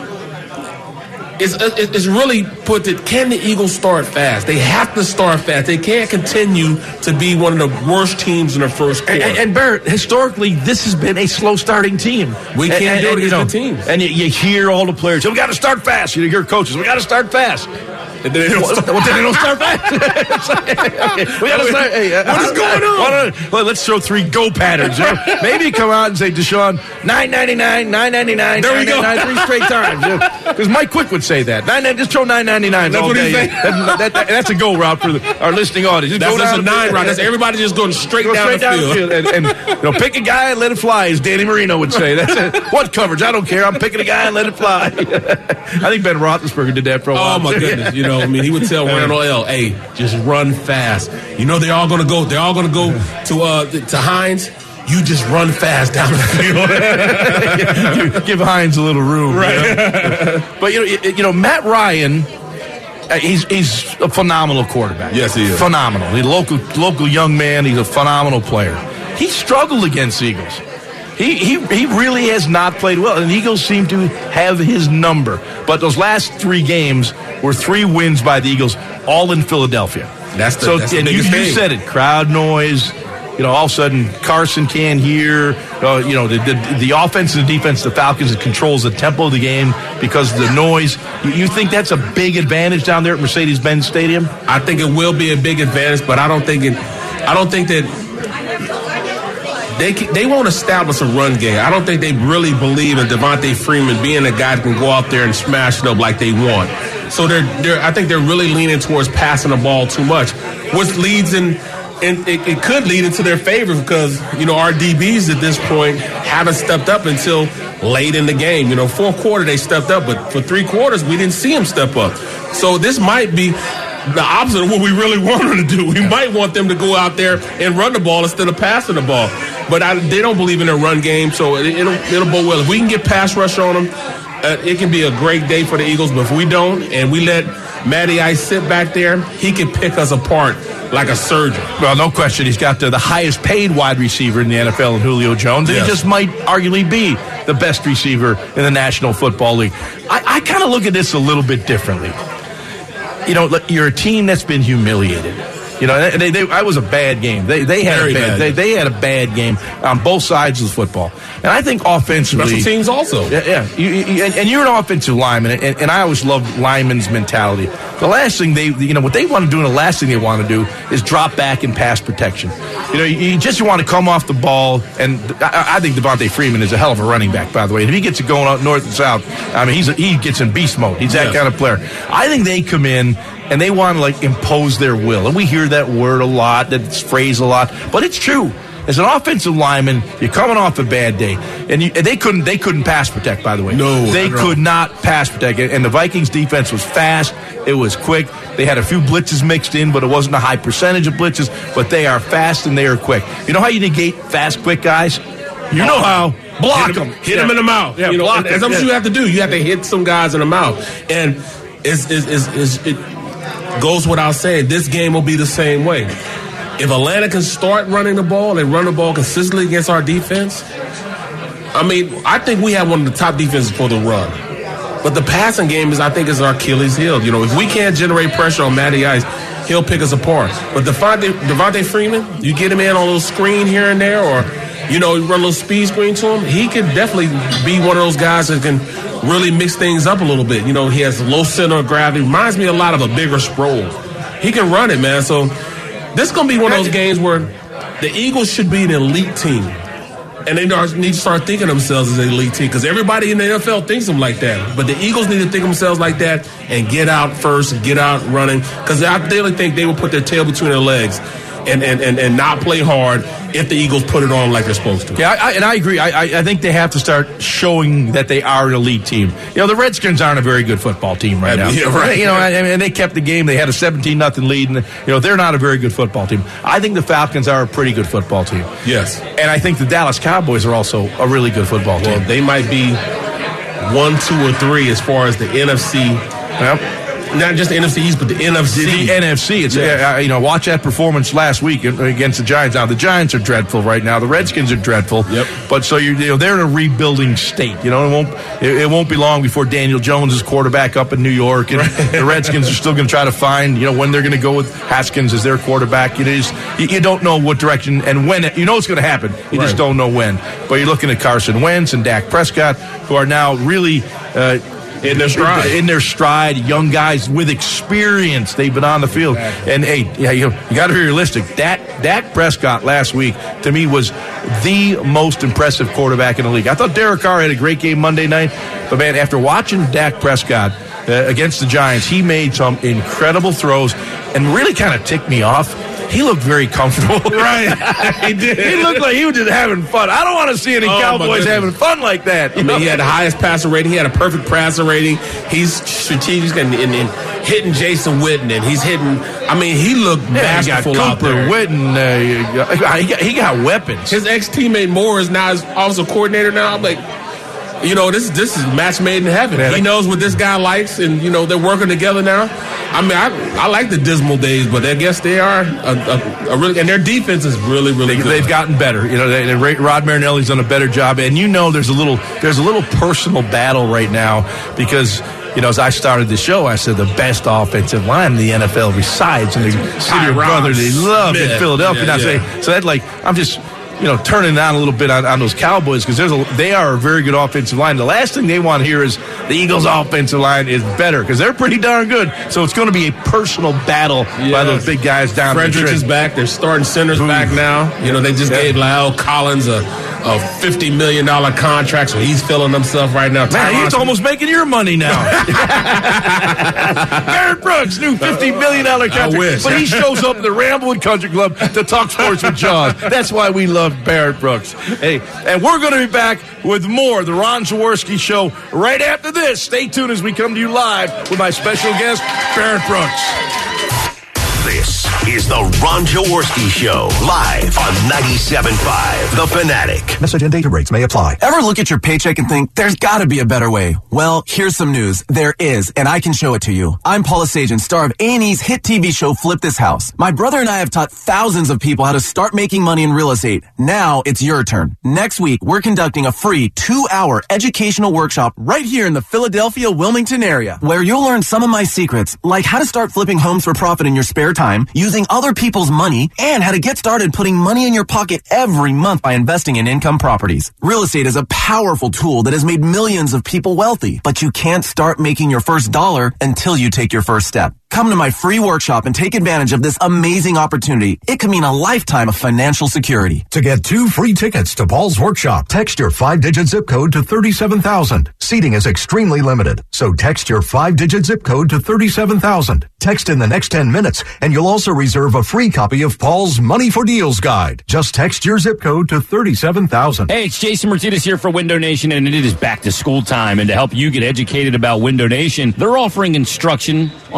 It's, it's really put that, can the Eagles start fast? They have to start fast. They can't continue to be one of the worst teams in the first quarter. And, and Barrett, historically, this has been a slow-starting team. We can't and, do it and, against you know, the teams. And you, you hear all the players, we got to start fast. You hear coaches, we got to start fast. And then they don't start, well, then they don't start fast. okay, we gotta start, hey, uh, what is going on? Well, let's throw three go patterns. You know? Maybe you come out and say, Deshaun, nine ninety-nine, nine ninety-nine, there we go. three straight times. Because you know? Mike Quick would say that. Nine, just throw nine ninety-nine all day. That, that, that, that's a go route for the, our listening audience. Just that's go that's down a nine route. That's everybody just going straight, go down, straight the down field. the field. And, and you know, pick a guy and let it fly, as Danny Marino would say. That's it. What coverage? I don't care. I'm picking a guy and let it fly. I think Ben Roethlisberger did that for a while. Oh, my goodness. You know, I mean, he would tell Randall L, hey, just run fast. You know, they're all going to go. They're all going to go to uh, to Hines. You just run fast down the field. give, give Hines a little room. Right. You know? But, you know, you know, Matt Ryan, uh, he's he's a phenomenal quarterback. Yes, he is. Phenomenal. He's a local, local young man. He's a phenomenal player. He struggled against the Eagles. He, he he really has not played well, and the Eagles seem to have his number. But those last three games were three wins by the Eagles, all in Philadelphia. That's the, so, that's the and you, biggest you thing. said it, crowd noise. You know, all of a sudden Carson can't hear. Uh, you know, the, the the offense and the defense, the Falcons, it controls the tempo of the game because of the noise. You, you think that's a big advantage down there at Mercedes-Benz Stadium? I think it will be a big advantage, but I don't think it. I don't think that. They they won't establish a run game. I don't think they really believe in Devontae Freeman being a guy that can go out there and smash it up like they want. So they're they're I think they're really leaning towards passing the ball too much, which leads in and it, it could lead into their favor because you know our D Bs at this point haven't stepped up until late in the game. You know, fourth quarter they stepped up, but for three quarters we didn't see them step up. So this might be the opposite of what we really want them to do. We might want them to go out there and run the ball instead of passing the ball. But I, they don't believe in their run game, so it, it'll it'll bode well. If we can get pass rush on them, uh, it can be a great day for the Eagles. But if we don't, and we let Matty Ice sit back there, he can pick us apart like a surgeon. Well, no question. He's got the, the highest paid wide receiver in the N F L in Julio Jones. And yes. He just might arguably be the best receiver in the National Football League. I, I kind of look at this a little bit differently. You know, you're a team that's been humiliated. You know, they, they, I was a bad game. They they had Very a bad, bad. They, they had a bad game on both sides of the football. And I think offensively, special teams also. Yeah, yeah. You, you, and, and you're an offensive lineman, and, and I always loved linemen's mentality. The last thing they, you know, what they want to do, and the last thing they want to do is drop back in pass protection. You know, you, you just want to come off the ball, and I, I think Devontae Freeman is a hell of a running back, by the way. And if he gets it going out north and south, I mean, he's a, he gets in beast mode. He's that yes. kind of player. I think they come in and they want to like impose their will, and we hear that word a lot, that phrase a lot, but it's true. As an offensive lineman, you're coming off a bad day, and, you, and they couldn't they couldn't pass protect. By the way, no, they could not pass protect. And the Vikings defense was fast, it was quick. They had a few blitzes mixed in, but it wasn't a high percentage of blitzes. But they are fast and they are quick. You know how you negate fast, quick guys? You know how. Block hit them, hit yeah. them in the mouth. Yeah, you know, block that's them. what Yeah. you have to do. You have to hit some guys in the mouth, and it's, it's, it's, it's, it goes without saying. This game will be the same way. If Atlanta can start running the ball and run the ball consistently against our defense, I mean, I think we have one of the top defenses for the run. But the passing game is, I think, is our Achilles heel. You know, if we can't generate pressure on Matty Ice, he'll pick us apart. But Devontae, Devontae Freeman, you get him in on a little screen here and there, or, you know, you run a little speed screen to him, he could definitely be one of those guys that can really mix things up a little bit. You know, he has low center of gravity. Reminds me a lot of a bigger Sproles. He can run it, man. So this is going to be one of those games where the Eagles should be an elite team. And they need to start thinking of themselves as an elite team, because everybody in the N F L thinks them like that. But the Eagles need to think of themselves like that and get out first and get out running, because I really think they will put their tail between their legs and, and, and, and not play hard if the Eagles put it on like they're supposed to. Yeah, I, and I agree. I, I think they have to start showing that they are an elite team. You know, the Redskins aren't a very good football team right now. Yeah, right. You know, I mean, they kept the game. They had a seventeen nothing lead, and, you know, they're not a very good football team. I think the Falcons are a pretty good football team. Yes. And I think the Dallas Cowboys are also a really good football team. Well, they might be one, two, or three as far as the N F C. Yep. Not just the N F C East, but the N F C. The, the N F C. It's yeah. uh, you know, watch that performance last week against the Giants. Now the Giants are dreadful right now. The Redskins are dreadful. Yep. But so you, you know, they're in a rebuilding state. You know, it won't it, it won't be long before Daniel Jones is quarterback up in New York, and right. the Redskins are still going to try to find, you know, when they're going to go with Haskins as their quarterback. It is you, you don't know what direction and when. It, you know it's going to happen. You right. just don't know when. But you're looking at Carson Wentz and Dak Prescott, who are now really. Uh, In their stride. In their stride, young guys with experience. They've been on the field. And, hey, yeah, you, you got to be realistic. Dak, Dak Prescott last week, to me, was the most impressive quarterback in the league. I thought Derek Carr had a great game Monday night. But, man, after watching Dak Prescott uh, against the Giants, he made some incredible throws and really kind of ticked me off. He looked very comfortable. Right. he did. He looked like he was just having fun. I don't want to see any oh, Cowboys having fun like that. I mean, know? He had the highest passer rating. He had a perfect passer rating. He's strategic and, and, and hitting Jason Witten, and he's hitting. I mean, he looked yeah, masterful he got out there. Cooper Witten, uh, he, got, he got weapons. His ex-teammate Moore is now his offensive coordinator now. I'm like, you know, this this is match made in heaven. Man, he knows what this guy likes, and, you know, they're working together now. I mean, I, I like the dismal days, but I guess they are a, a, a really, and their defense is really, really they, good. They've gotten better. You know, they, they, Rod Marinelli's done a better job, and you know, there's a little there's a little personal battle right now because. You know, as I started the show, I said the best offensive line in the N F L resides in the city of brotherly love in Philadelphia. Yeah, yeah. I say, so that like I'm just. You know, turning down a little bit on, on those Cowboys because there's a, they are a very good offensive line. The last thing they want to hear is the Eagles' offensive line is better because they're pretty darn good. So it's going to be a personal battle yes. by those big guys down there. Frederick is back. They're starting centers Ooh. back now. You know, they just yeah. gave La'el Collins a, a fifty million dollars contract, so he's filling himself right now. Man, he's almost making your money now. Barrett Brooks, new fifty million dollars contract. I wish. But he shows up at the Ramblewood Country Club to talk sports with Jaws. That's why we love Barrett Brooks. Hey, and we're going to be back with more of the Ron Jaworski Show right after this. Stay tuned as we come to you live with my special guest, Barrett Brooks. This is the Ron Jaworski Show, live on ninety-seven point five The Fanatic. Message and data rates may apply. Ever look at your paycheck and think, there's gotta be a better way? Well, here's some news. There is, and I can show it to you. I'm Paula Sajan, star of A and E's hit T V show Flip This House. My brother and I have taught thousands of people how to start making money in real estate. Now it's your turn. Next week, we're conducting a free two-hour educational workshop right here in the Philadelphia, Wilmington area, where you'll learn some of my secrets, like how to start flipping homes for profit in your spare time, using other people's money, and how to get started putting money in your pocket every month by investing in income properties. Real estate is a powerful tool that has made millions of people wealthy, but you can't start making your first dollar until you take your first step. Come to my free workshop and take advantage of this amazing opportunity. It could mean a lifetime of financial security. To get two free tickets to Paul's workshop, text your five-digit zip code to thirty-seven thousand. Seating is extremely limited, so text your five-digit zip code to thirty-seven thousand. Text in the next ten minutes, and you'll also reserve a free copy of Paul's Money for Deals Guide. Just text your zip code to thirty-seven thousand. Hey, it's Jason Martinez here for Window Nation, and it is back to school time. And to help you get educated about Window Nation, they're offering instruction on supply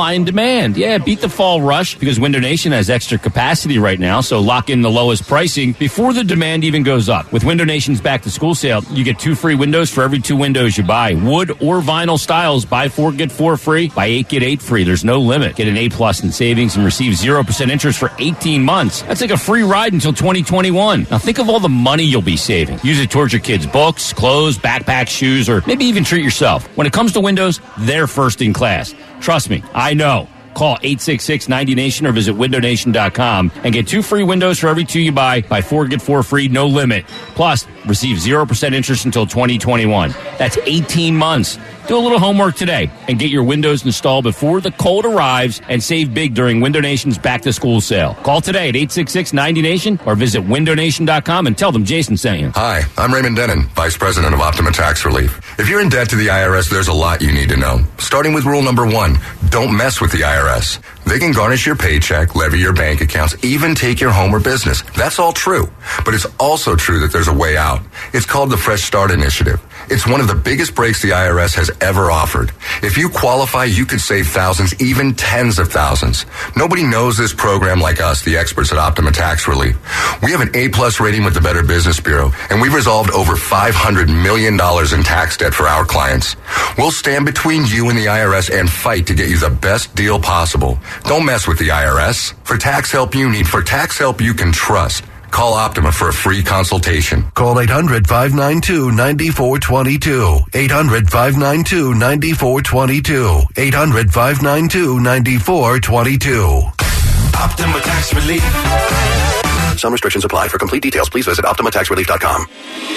supply and demand. Yeah, beat the fall rush because Window Nation has extra capacity right now, so lock in the lowest pricing before the demand even goes up. With Window Nation's back-to-school sale, you get two free windows for every two windows you buy. Wood or vinyl styles, buy four, get four free. Buy eight, get eight free. There's no limit. Get an A-plus in savings and receive zero percent interest for eighteen months. That's like a free ride until twenty twenty-one. Now think of all the money you'll be saving. Use it towards your kids' books, clothes, backpacks, shoes, or maybe even treat yourself. When it comes to windows, they're first in class. Trust me, I know. Call eight six six, ninety nation or visit window nation dot com and get two free windows for every two you buy. Buy four, get four free, no limit. Plus, receive zero percent interest until twenty twenty-one. That's eighteen months. Do a little homework today and get your windows installed before the cold arrives and save big during Window Nation's back-to-school sale. Call today at eight six six, ninety nation or visit window nation dot com and tell them Jason sent you. Hi, I'm Raymond Denon, Vice President of Optima Tax Relief. If you're in debt to the I R S, there's a lot you need to know. Starting with rule number one, don't mess with the I R S. They can garnish your paycheck, levy your bank accounts, even take your home or business. That's all true. But it's also true that there's a way out. It's called the Fresh Start Initiative. It's one of the biggest breaks the I R S has ever offered. If you qualify, you could save thousands, even tens of thousands. Nobody knows this program like us, the experts at Optima Tax Relief. We have an A-plus rating with the Better Business Bureau, and we've resolved over five hundred million dollars in tax debt for our clients. We'll stand between you and the I R S and fight to get you the best deal possible. Don't mess with the I R S. For tax help you need, for tax help you can trust, call Optima for a free consultation. Call eight hundred, five nine two, nine four two two. eight hundred, five nine two, nine four two two. eight hundred, five nine two, nine four two two. Optima Tax Relief. Some restrictions apply. For complete details, please visit optima tax relief dot com.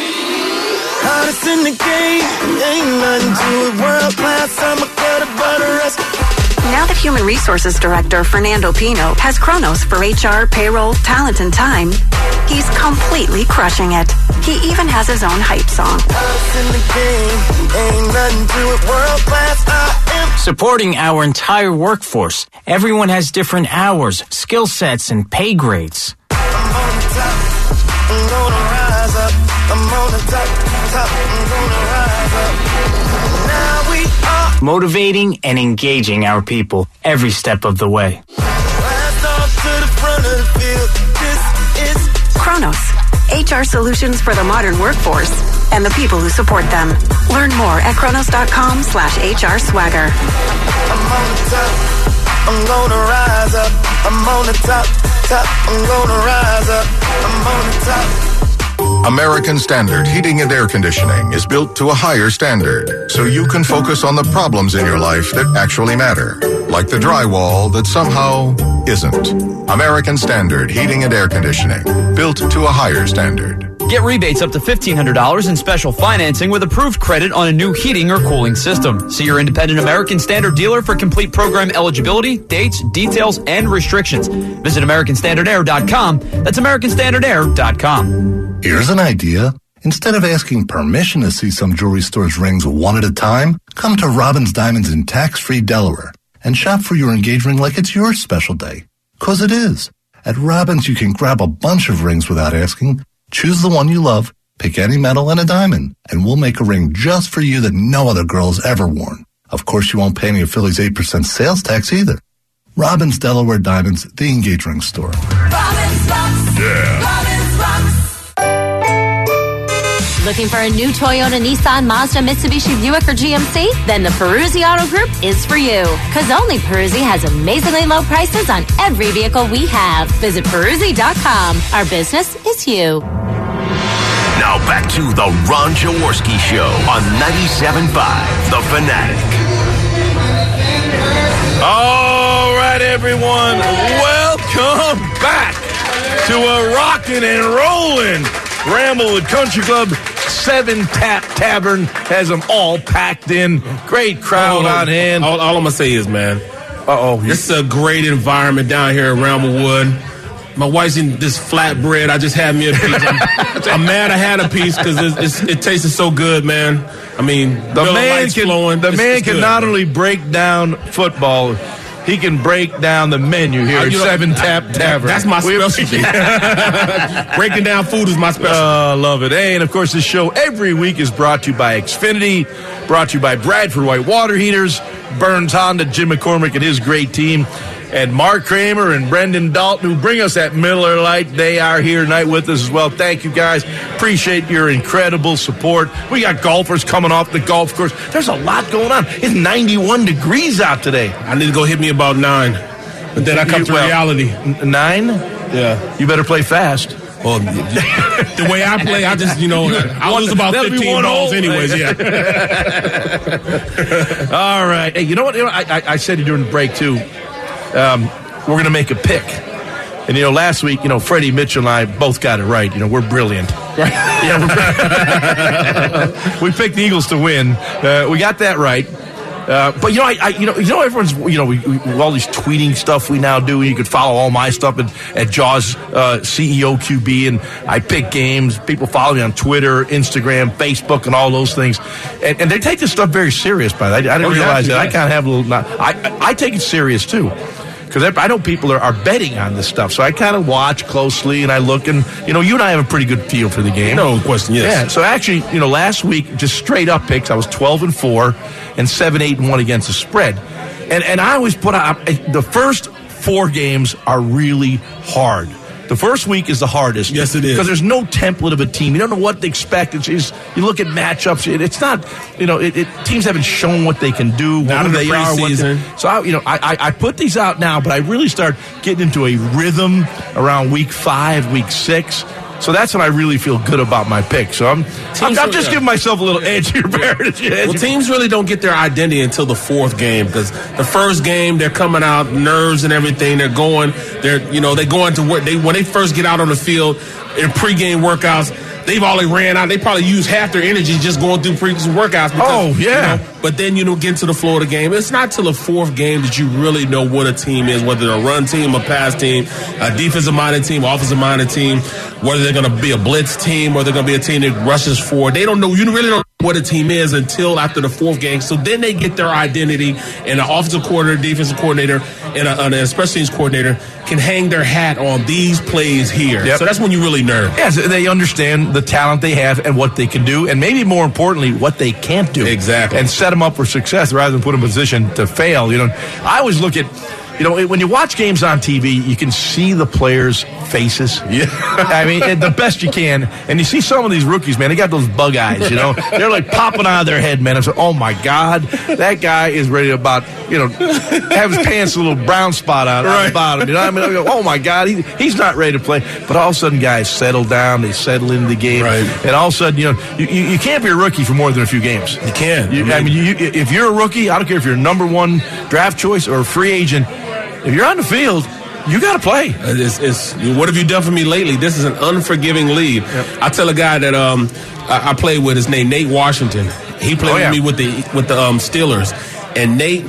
Hottest in the game, ain't nothing to it. World class, I'm a gutter butter rest. Now that Human Resources Director Fernando Pino has Kronos for H R, payroll, talent, and time, he's completely crushing it. He even has his own hype song. Supporting our entire workforce. Everyone has different hours, skill sets, and pay grades. I'm on the top, I'm gonna rise up. I'm on the top, top, I'm gonna rise up. Now we are motivating and engaging our people every step of the way. Kronos, H R solutions for the modern workforce and the people who support them. Learn more at kronos.com slash HR swagger. I'm on the top, I'm gonna rise up. I'm on the top, top, I'm gonna rise up. I'm on the top. American Standard Heating and Air Conditioning is built to a higher standard, so you can focus on the problems in your life that actually matter, like the drywall that somehow isn't. American Standard Heating and Air Conditioning, built to a higher standard. Get rebates up to fifteen hundred dollars in special financing with approved credit on a new heating or cooling system. See your independent American Standard dealer for complete program eligibility, dates, details, and restrictions. Visit American Standard Air dot com. That's American Standard Air dot com. Here's an idea. Instead of asking permission to see some jewelry store's rings one at a time, come to Robbins Diamonds in tax-free Delaware and shop for your engagement ring like it's your special day. 'Cause it is. At Robbins, you can grab a bunch of rings without asking. Choose the one you love, pick any metal and a diamond, and we'll make a ring just for you that no other girl has ever worn. Of course, you won't pay any of Philly's eight percent sales tax either. Robbins Delaware Diamonds, the engagement ring store. Robbins rocks. Yeah. Robbins rocks. Looking for a new Toyota, Nissan, Mazda, Mitsubishi, Buick, or G M C? Then the Peruzzi Auto Group is for you. Because only Peruzzi has amazingly low prices on every vehicle we have. Visit Peruzzi dot com. Our business is you. Now back to the Ron Jaworski Show on ninety-seven point five, The Fanatic. All right, everyone, welcome back to a rockin' and rollin' Ramblewood Country Club. Seven Tap Tavern has them all packed in. Great crowd oh, on hand. All, all I'm going to say is, man, uh-oh, this is a great environment down here at Ramblewood. My wife's in this flatbread. I just had me a piece. I'm, I'm mad I had a piece because it's, it's, it tasted so good, man. I mean, the man can, flowing. the it's, man it's can good. not only break down football, he can break down the menu here Uh, at you know, Seven Tap that- Tavern. that's my We- specialty. Breaking down food is my specialty. Uh, love it. Hey, and of course, this show every week is brought to you by Xfinity, brought to you by Bradford White Water Heaters, Burns Honda, Jim McCormick and his great team, and Mark Kramer and Brendan Dalton, who bring us that Miller Lite. They are here tonight with us as well. Thank you, guys. Appreciate your incredible support. We got golfers coming off the golf course. There's a lot going on. It's ninety-one degrees out today. I need to go hit me about nine. But then I come to well, reality. N- nine? Yeah. You better play fast. Well, the way I play, I just, you know, I was about fifteen balls anyways, yeah. All right. Hey, you know what? You know, I, I, I said it during the break, too. Um, we're going to make a pick. And, you know, last week, you know, Freddie Mitchell and I both got it right. You know, we're brilliant. Right. Yeah, we're we picked the Eagles to win. Uh, we got that right. Uh, but you know, I, I you know, you know, everyone's you know, we, we all these tweeting stuff we now do. You could follow all my stuff at, at Jaws uh, C E O Q B, and I pick games. People follow me on Twitter, Instagram, Facebook, and all those things, and, and they take this stuff very serious. By that, I, I didn't oh, realize yeah, that. yeah. I kind of have a little. Not, I, I I take it serious too. Because I know people are, are betting on this stuff. So I kind of watch closely and I look and, you know, you and I have a pretty good feel for the game. No question, yes. Yeah. So actually, you know, last week, just straight up picks, I was twelve and four and seven, eight and one against the spread. And, and I always put out, the first four games are really hard. The first week is the hardest. Yes, it is. Because there's no template of a team. You don't know what to expect. It's just, you look at matchups. It, it's not, you know, it, it, teams haven't shown what they can do, not who in the they are. What they, so, I, you know, I, I, I put these out now, but I really start getting into a rhythm around week five, week six. So that's when I really feel good about my pick. So I'm, I'm, I'm just giving myself a little edge here, Barrett. Well, teams really don't get their identity until the fourth game, because the first game they're coming out nerves and everything. They're going, they're you know they go into work. They when they first get out on the field in pregame workouts, they've already ran out. They probably use half their energy just going through pregame workouts. Because, oh yeah. You know, but then you know get to the floor of the game. It's not till the fourth game that you really know what a team is, whether they're a run team, a pass team, a defensive minded team, offensive minded team, whether they're going to be a blitz team or they're going to be a team that rushes forward. They don't know. You really don't know what a team is until after the fourth game. So then they get their identity, and the offensive coordinator, defensive coordinator, and a, and a special teams coordinator can hang their hat on these plays here. Yep. So that's when you really nerve. Yes, they understand the talent they have and what they can do, and maybe more importantly, what they can't do. Exactly. And set them up for success rather than put them in a position to fail. You know, I always look at, you know, when you watch games on T V, you can see the players' faces. Yeah. I mean, the best you can. And you see some of these rookies, man, they got those bug eyes, you know. They're like popping out of their head, man. I'm like, oh, my God, that guy is ready to about, you know, have his pants a little brown spot on, right. on the bottom. You know what I mean? I go, oh, my God, he, he's not ready to play. But all of a sudden, guys settle down. They settle into the game. Right. And all of a sudden, you know, you, you, you can't be a rookie for more than a few games. You can. You, I mean, you, if you're a rookie, I don't care if you're a number one draft choice or a free agent, if you're on the field, you got to play. It's, it's, what have you done for me lately? This is an unforgiving league. Yep. I tell a guy that um, I, I played with, his name Nate Washington. He played oh, yeah. with me with the with the um, Steelers, and Nate,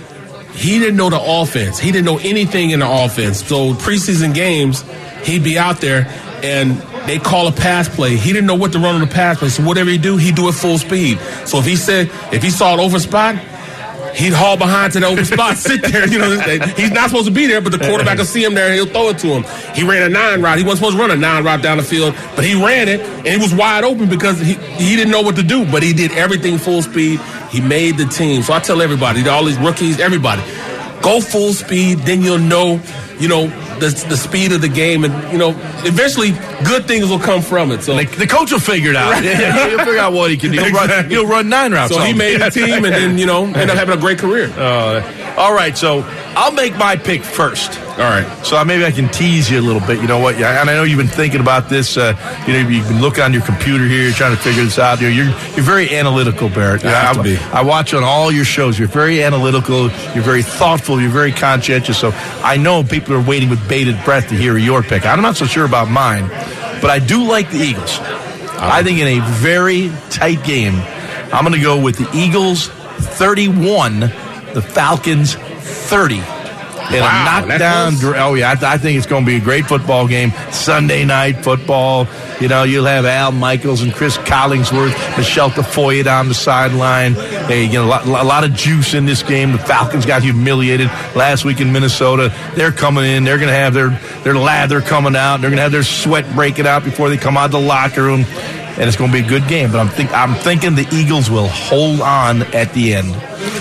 he didn't know the offense. He didn't know anything in the offense. So preseason games, he'd be out there, and they call a pass play. He didn't know what to run on the pass play. So whatever he do, he do it full speed. So if he said, if he saw an open spot, he'd haul behind to the open spot, sit there. You know, he's not supposed to be there, but the quarterback will see him there and he'll throw it to him. He ran a nine route. He wasn't supposed to run a nine route down the field, but he ran it, and he was wide open because he, he didn't know what to do, but he did everything full speed. He made the team. So I tell everybody, all these rookies, everybody, go full speed, then you'll know, you know, the, the speed of the game, and, you know, eventually good things will come from it. So the, the coach will figure it out. Right. He'll figure out what he can do. He'll, exactly. run, he'll run nine routes. So he made the team, and then, you know, end up having a great career. Uh, all right, so I'll make my pick first. All right. So maybe I can tease you a little bit. You know what? And I know you've been thinking about this. Uh, you know, you can look on your computer here. You're trying to figure this out. You're you're, you're very analytical, Barrett. I have I, to be. I watch on all your shows. You're very analytical. You're very thoughtful. You're very conscientious. So I know people are waiting with bated breath to hear your pick. I'm not so sure about mine, but I do like the Eagles. I think in a very tight game, I'm going to go with the Eagles thirty-one, the Falcons thirty. In wow, a knockdown, oh yeah, I, th- I think it's going to be a great football game. Sunday night football. You know, you'll have Al Michaels and Chris Collingsworth, Michelle Tafoya down the sideline. Hey, you know, a lot, a lot of juice in this game. The Falcons got humiliated last week in Minnesota. They're coming in. They're going to have their their lather coming out. They're going to have their sweat breaking out before they come out of the locker room. And it's going to be a good game. But I'm think I'm thinking the Eagles will hold on at the end.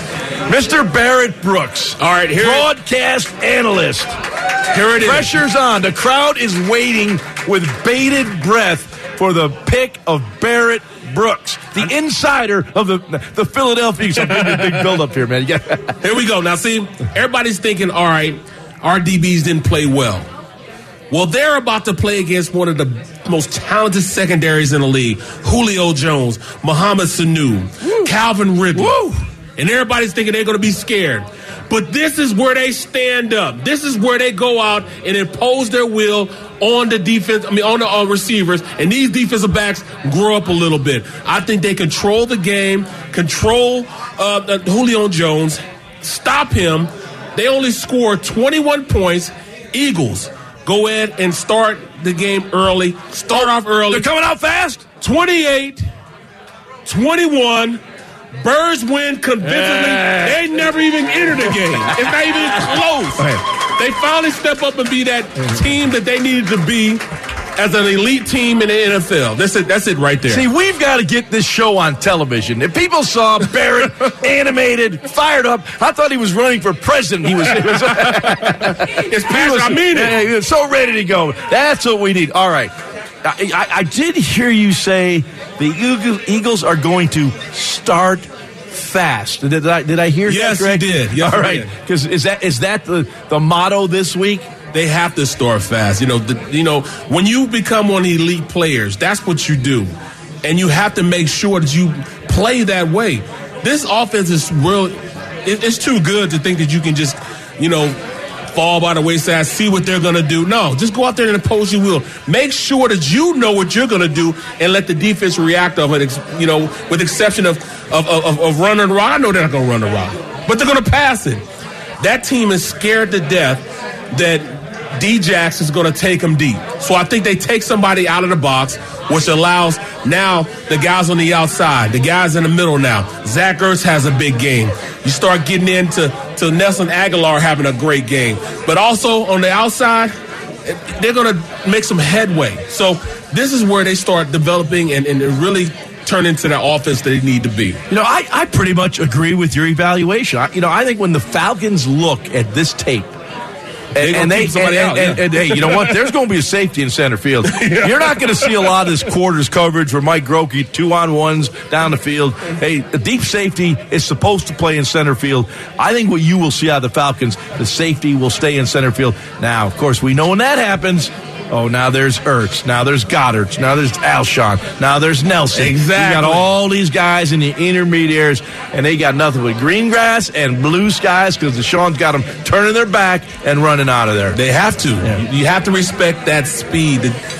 Mister Barrett Brooks. All right, here broadcast analyst. Here it is. Pressure's on. The crowd is waiting with bated breath for the pick of Barrett Brooks, the insider of the the Philadelphia. Some big, big build up here, man. Here we go. Now, see, everybody's thinking, all right, our D Bs didn't play well. Well, they're about to play against one of the most talented secondaries in the league, Julio Jones, Mohamed Sanu, Woo. Calvin Ridley. Woo. And everybody's thinking they're going to be scared. But this is where they stand up. This is where they go out and impose their will on the defense, I mean, on the uh, receivers. And these defensive backs grow up a little bit. I think they control the game, control uh, uh, Julio Jones, stop him. They only score twenty-one points. Eagles go ahead and start the game early. Start off early. They're coming out fast. twenty-eight twenty-one. Birds win convincingly. Uh, they never even entered the game. It's not even close. Okay. They finally step up and be that team that they needed to be as an elite team in the N F L. That's it. That's it right there. See, we've got to get this show on television. If people saw Barrett animated, fired up, I thought he was running for president. He was. He was it's passion. I mean it. He was so ready to go. That's what we need. All right. I, I, I did hear you say the Eagles, Eagles are going to start fast. Did I did I hear yes, that correct? Yes, you did. Yes, all right. Because is that is that the, the motto this week? They have to start fast. You know, the, you know, when you become one of the elite players, that's what you do, and you have to make sure that you play that way. This offense is real. It, it's too good to think that you can just, you know, fall by the wayside, see what they're going to do. No, just go out there and impose your will. Make sure that you know what you're going to do and let the defense react of it, you know, with the exception of, of, of, of run and rock. I know they're not going to run and rock, but they're going to pass it. That team is scared to death that D-Jax is going to take them deep. So I think they take somebody out of the box, which allows now the guys on the outside, the guys in the middle now. Zach Ertz has a big game. You start getting into to Nelson Aguilar having a great game. But also on the outside, they're going to make some headway. So this is where they start developing and, and really turn into the offense they need to be. You know, I, I pretty much agree with your evaluation. I, you know, I think when the Falcons look at this tape, And, and they and, out, and, yeah. and, and hey, you know what? There's going to be a safety in center field. yeah. You're not going to see a lot of this quarters coverage where Mike Grokey two on ones down the field. Hey, the deep safety is supposed to play in center field. I think what you will see out of the Falcons, the safety will stay in center field. Now, of course, we know when that happens. Oh, now there's Ertz. Now there's Goddard. Now there's Alshon. Now there's Nelson. Exactly. You got all these guys in the intermediaries, and they got nothing but green grass and blue skies because Deshaun's got them turning their back and running out of there. They have to. Yeah. You have to respect that speed.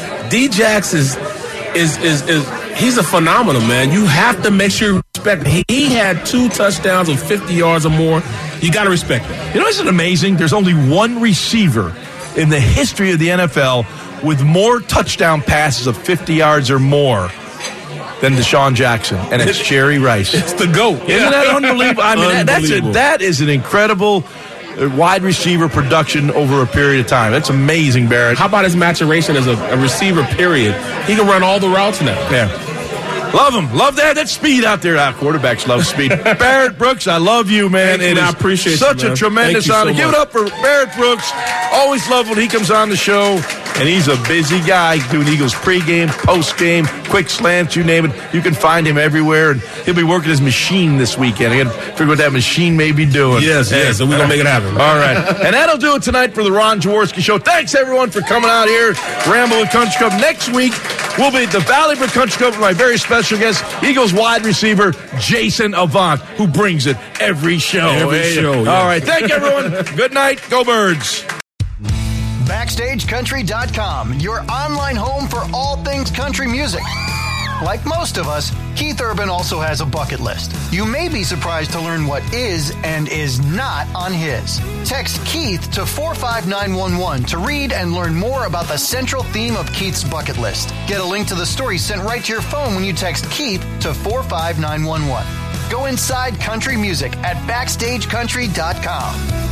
D-Jax is, is, is, is, he's a phenomenal, man. You have to make sure you respect him. He had two touchdowns of fifty yards or more. You got to respect him. You know, isn't it amazing? There's only one receiver in the history of the N F L with more touchdown passes of fifty yards or more than Deshaun Jackson, and it's Jerry Rice. It's the GOAT. Isn't yeah. that unbelievable? I mean, unbelievable. That's a, that is an incredible wide receiver production over a period of time. That's amazing, Barrett. How about his maturation as a, a receiver, period? He can run all the routes now. Yeah. Love him. Love that. That speed out there. Our quarterbacks love speed. Barrett Brooks, I love you, man. It I appreciate such you, a tremendous honor. So Give it up for Barrett Brooks. Always love when he comes on the show. And he's a busy guy doing Eagles pregame, postgame, quick slants, you name it. You can find him everywhere. And he'll be working his machine this weekend. I got to figure what that machine may be doing. Yes, and, yes. So we're going to make it happen. All right. And that'll do it tonight for the Ron Jaworski Show. Thanks, everyone, for coming out here. Ramble with Country Club. Next week, we'll be at the Valley for Country Club with my very special guest, Eagles wide receiver Jason Avant, who brings it every show. Every hey, show, yeah. All right. Thank you, everyone. Good night. Go Birds. Backstage Country dot com, your online home for all things country music. Like most of us, Keith Urban also has a bucket list. You may be surprised to learn what is and is not on his. Text Keith to four five nine one one to read and learn more about the central theme of Keith's bucket list. Get a link to the story sent right to your phone when you text Keith to four five nine one one. Go inside country music at Backstage Country dot com.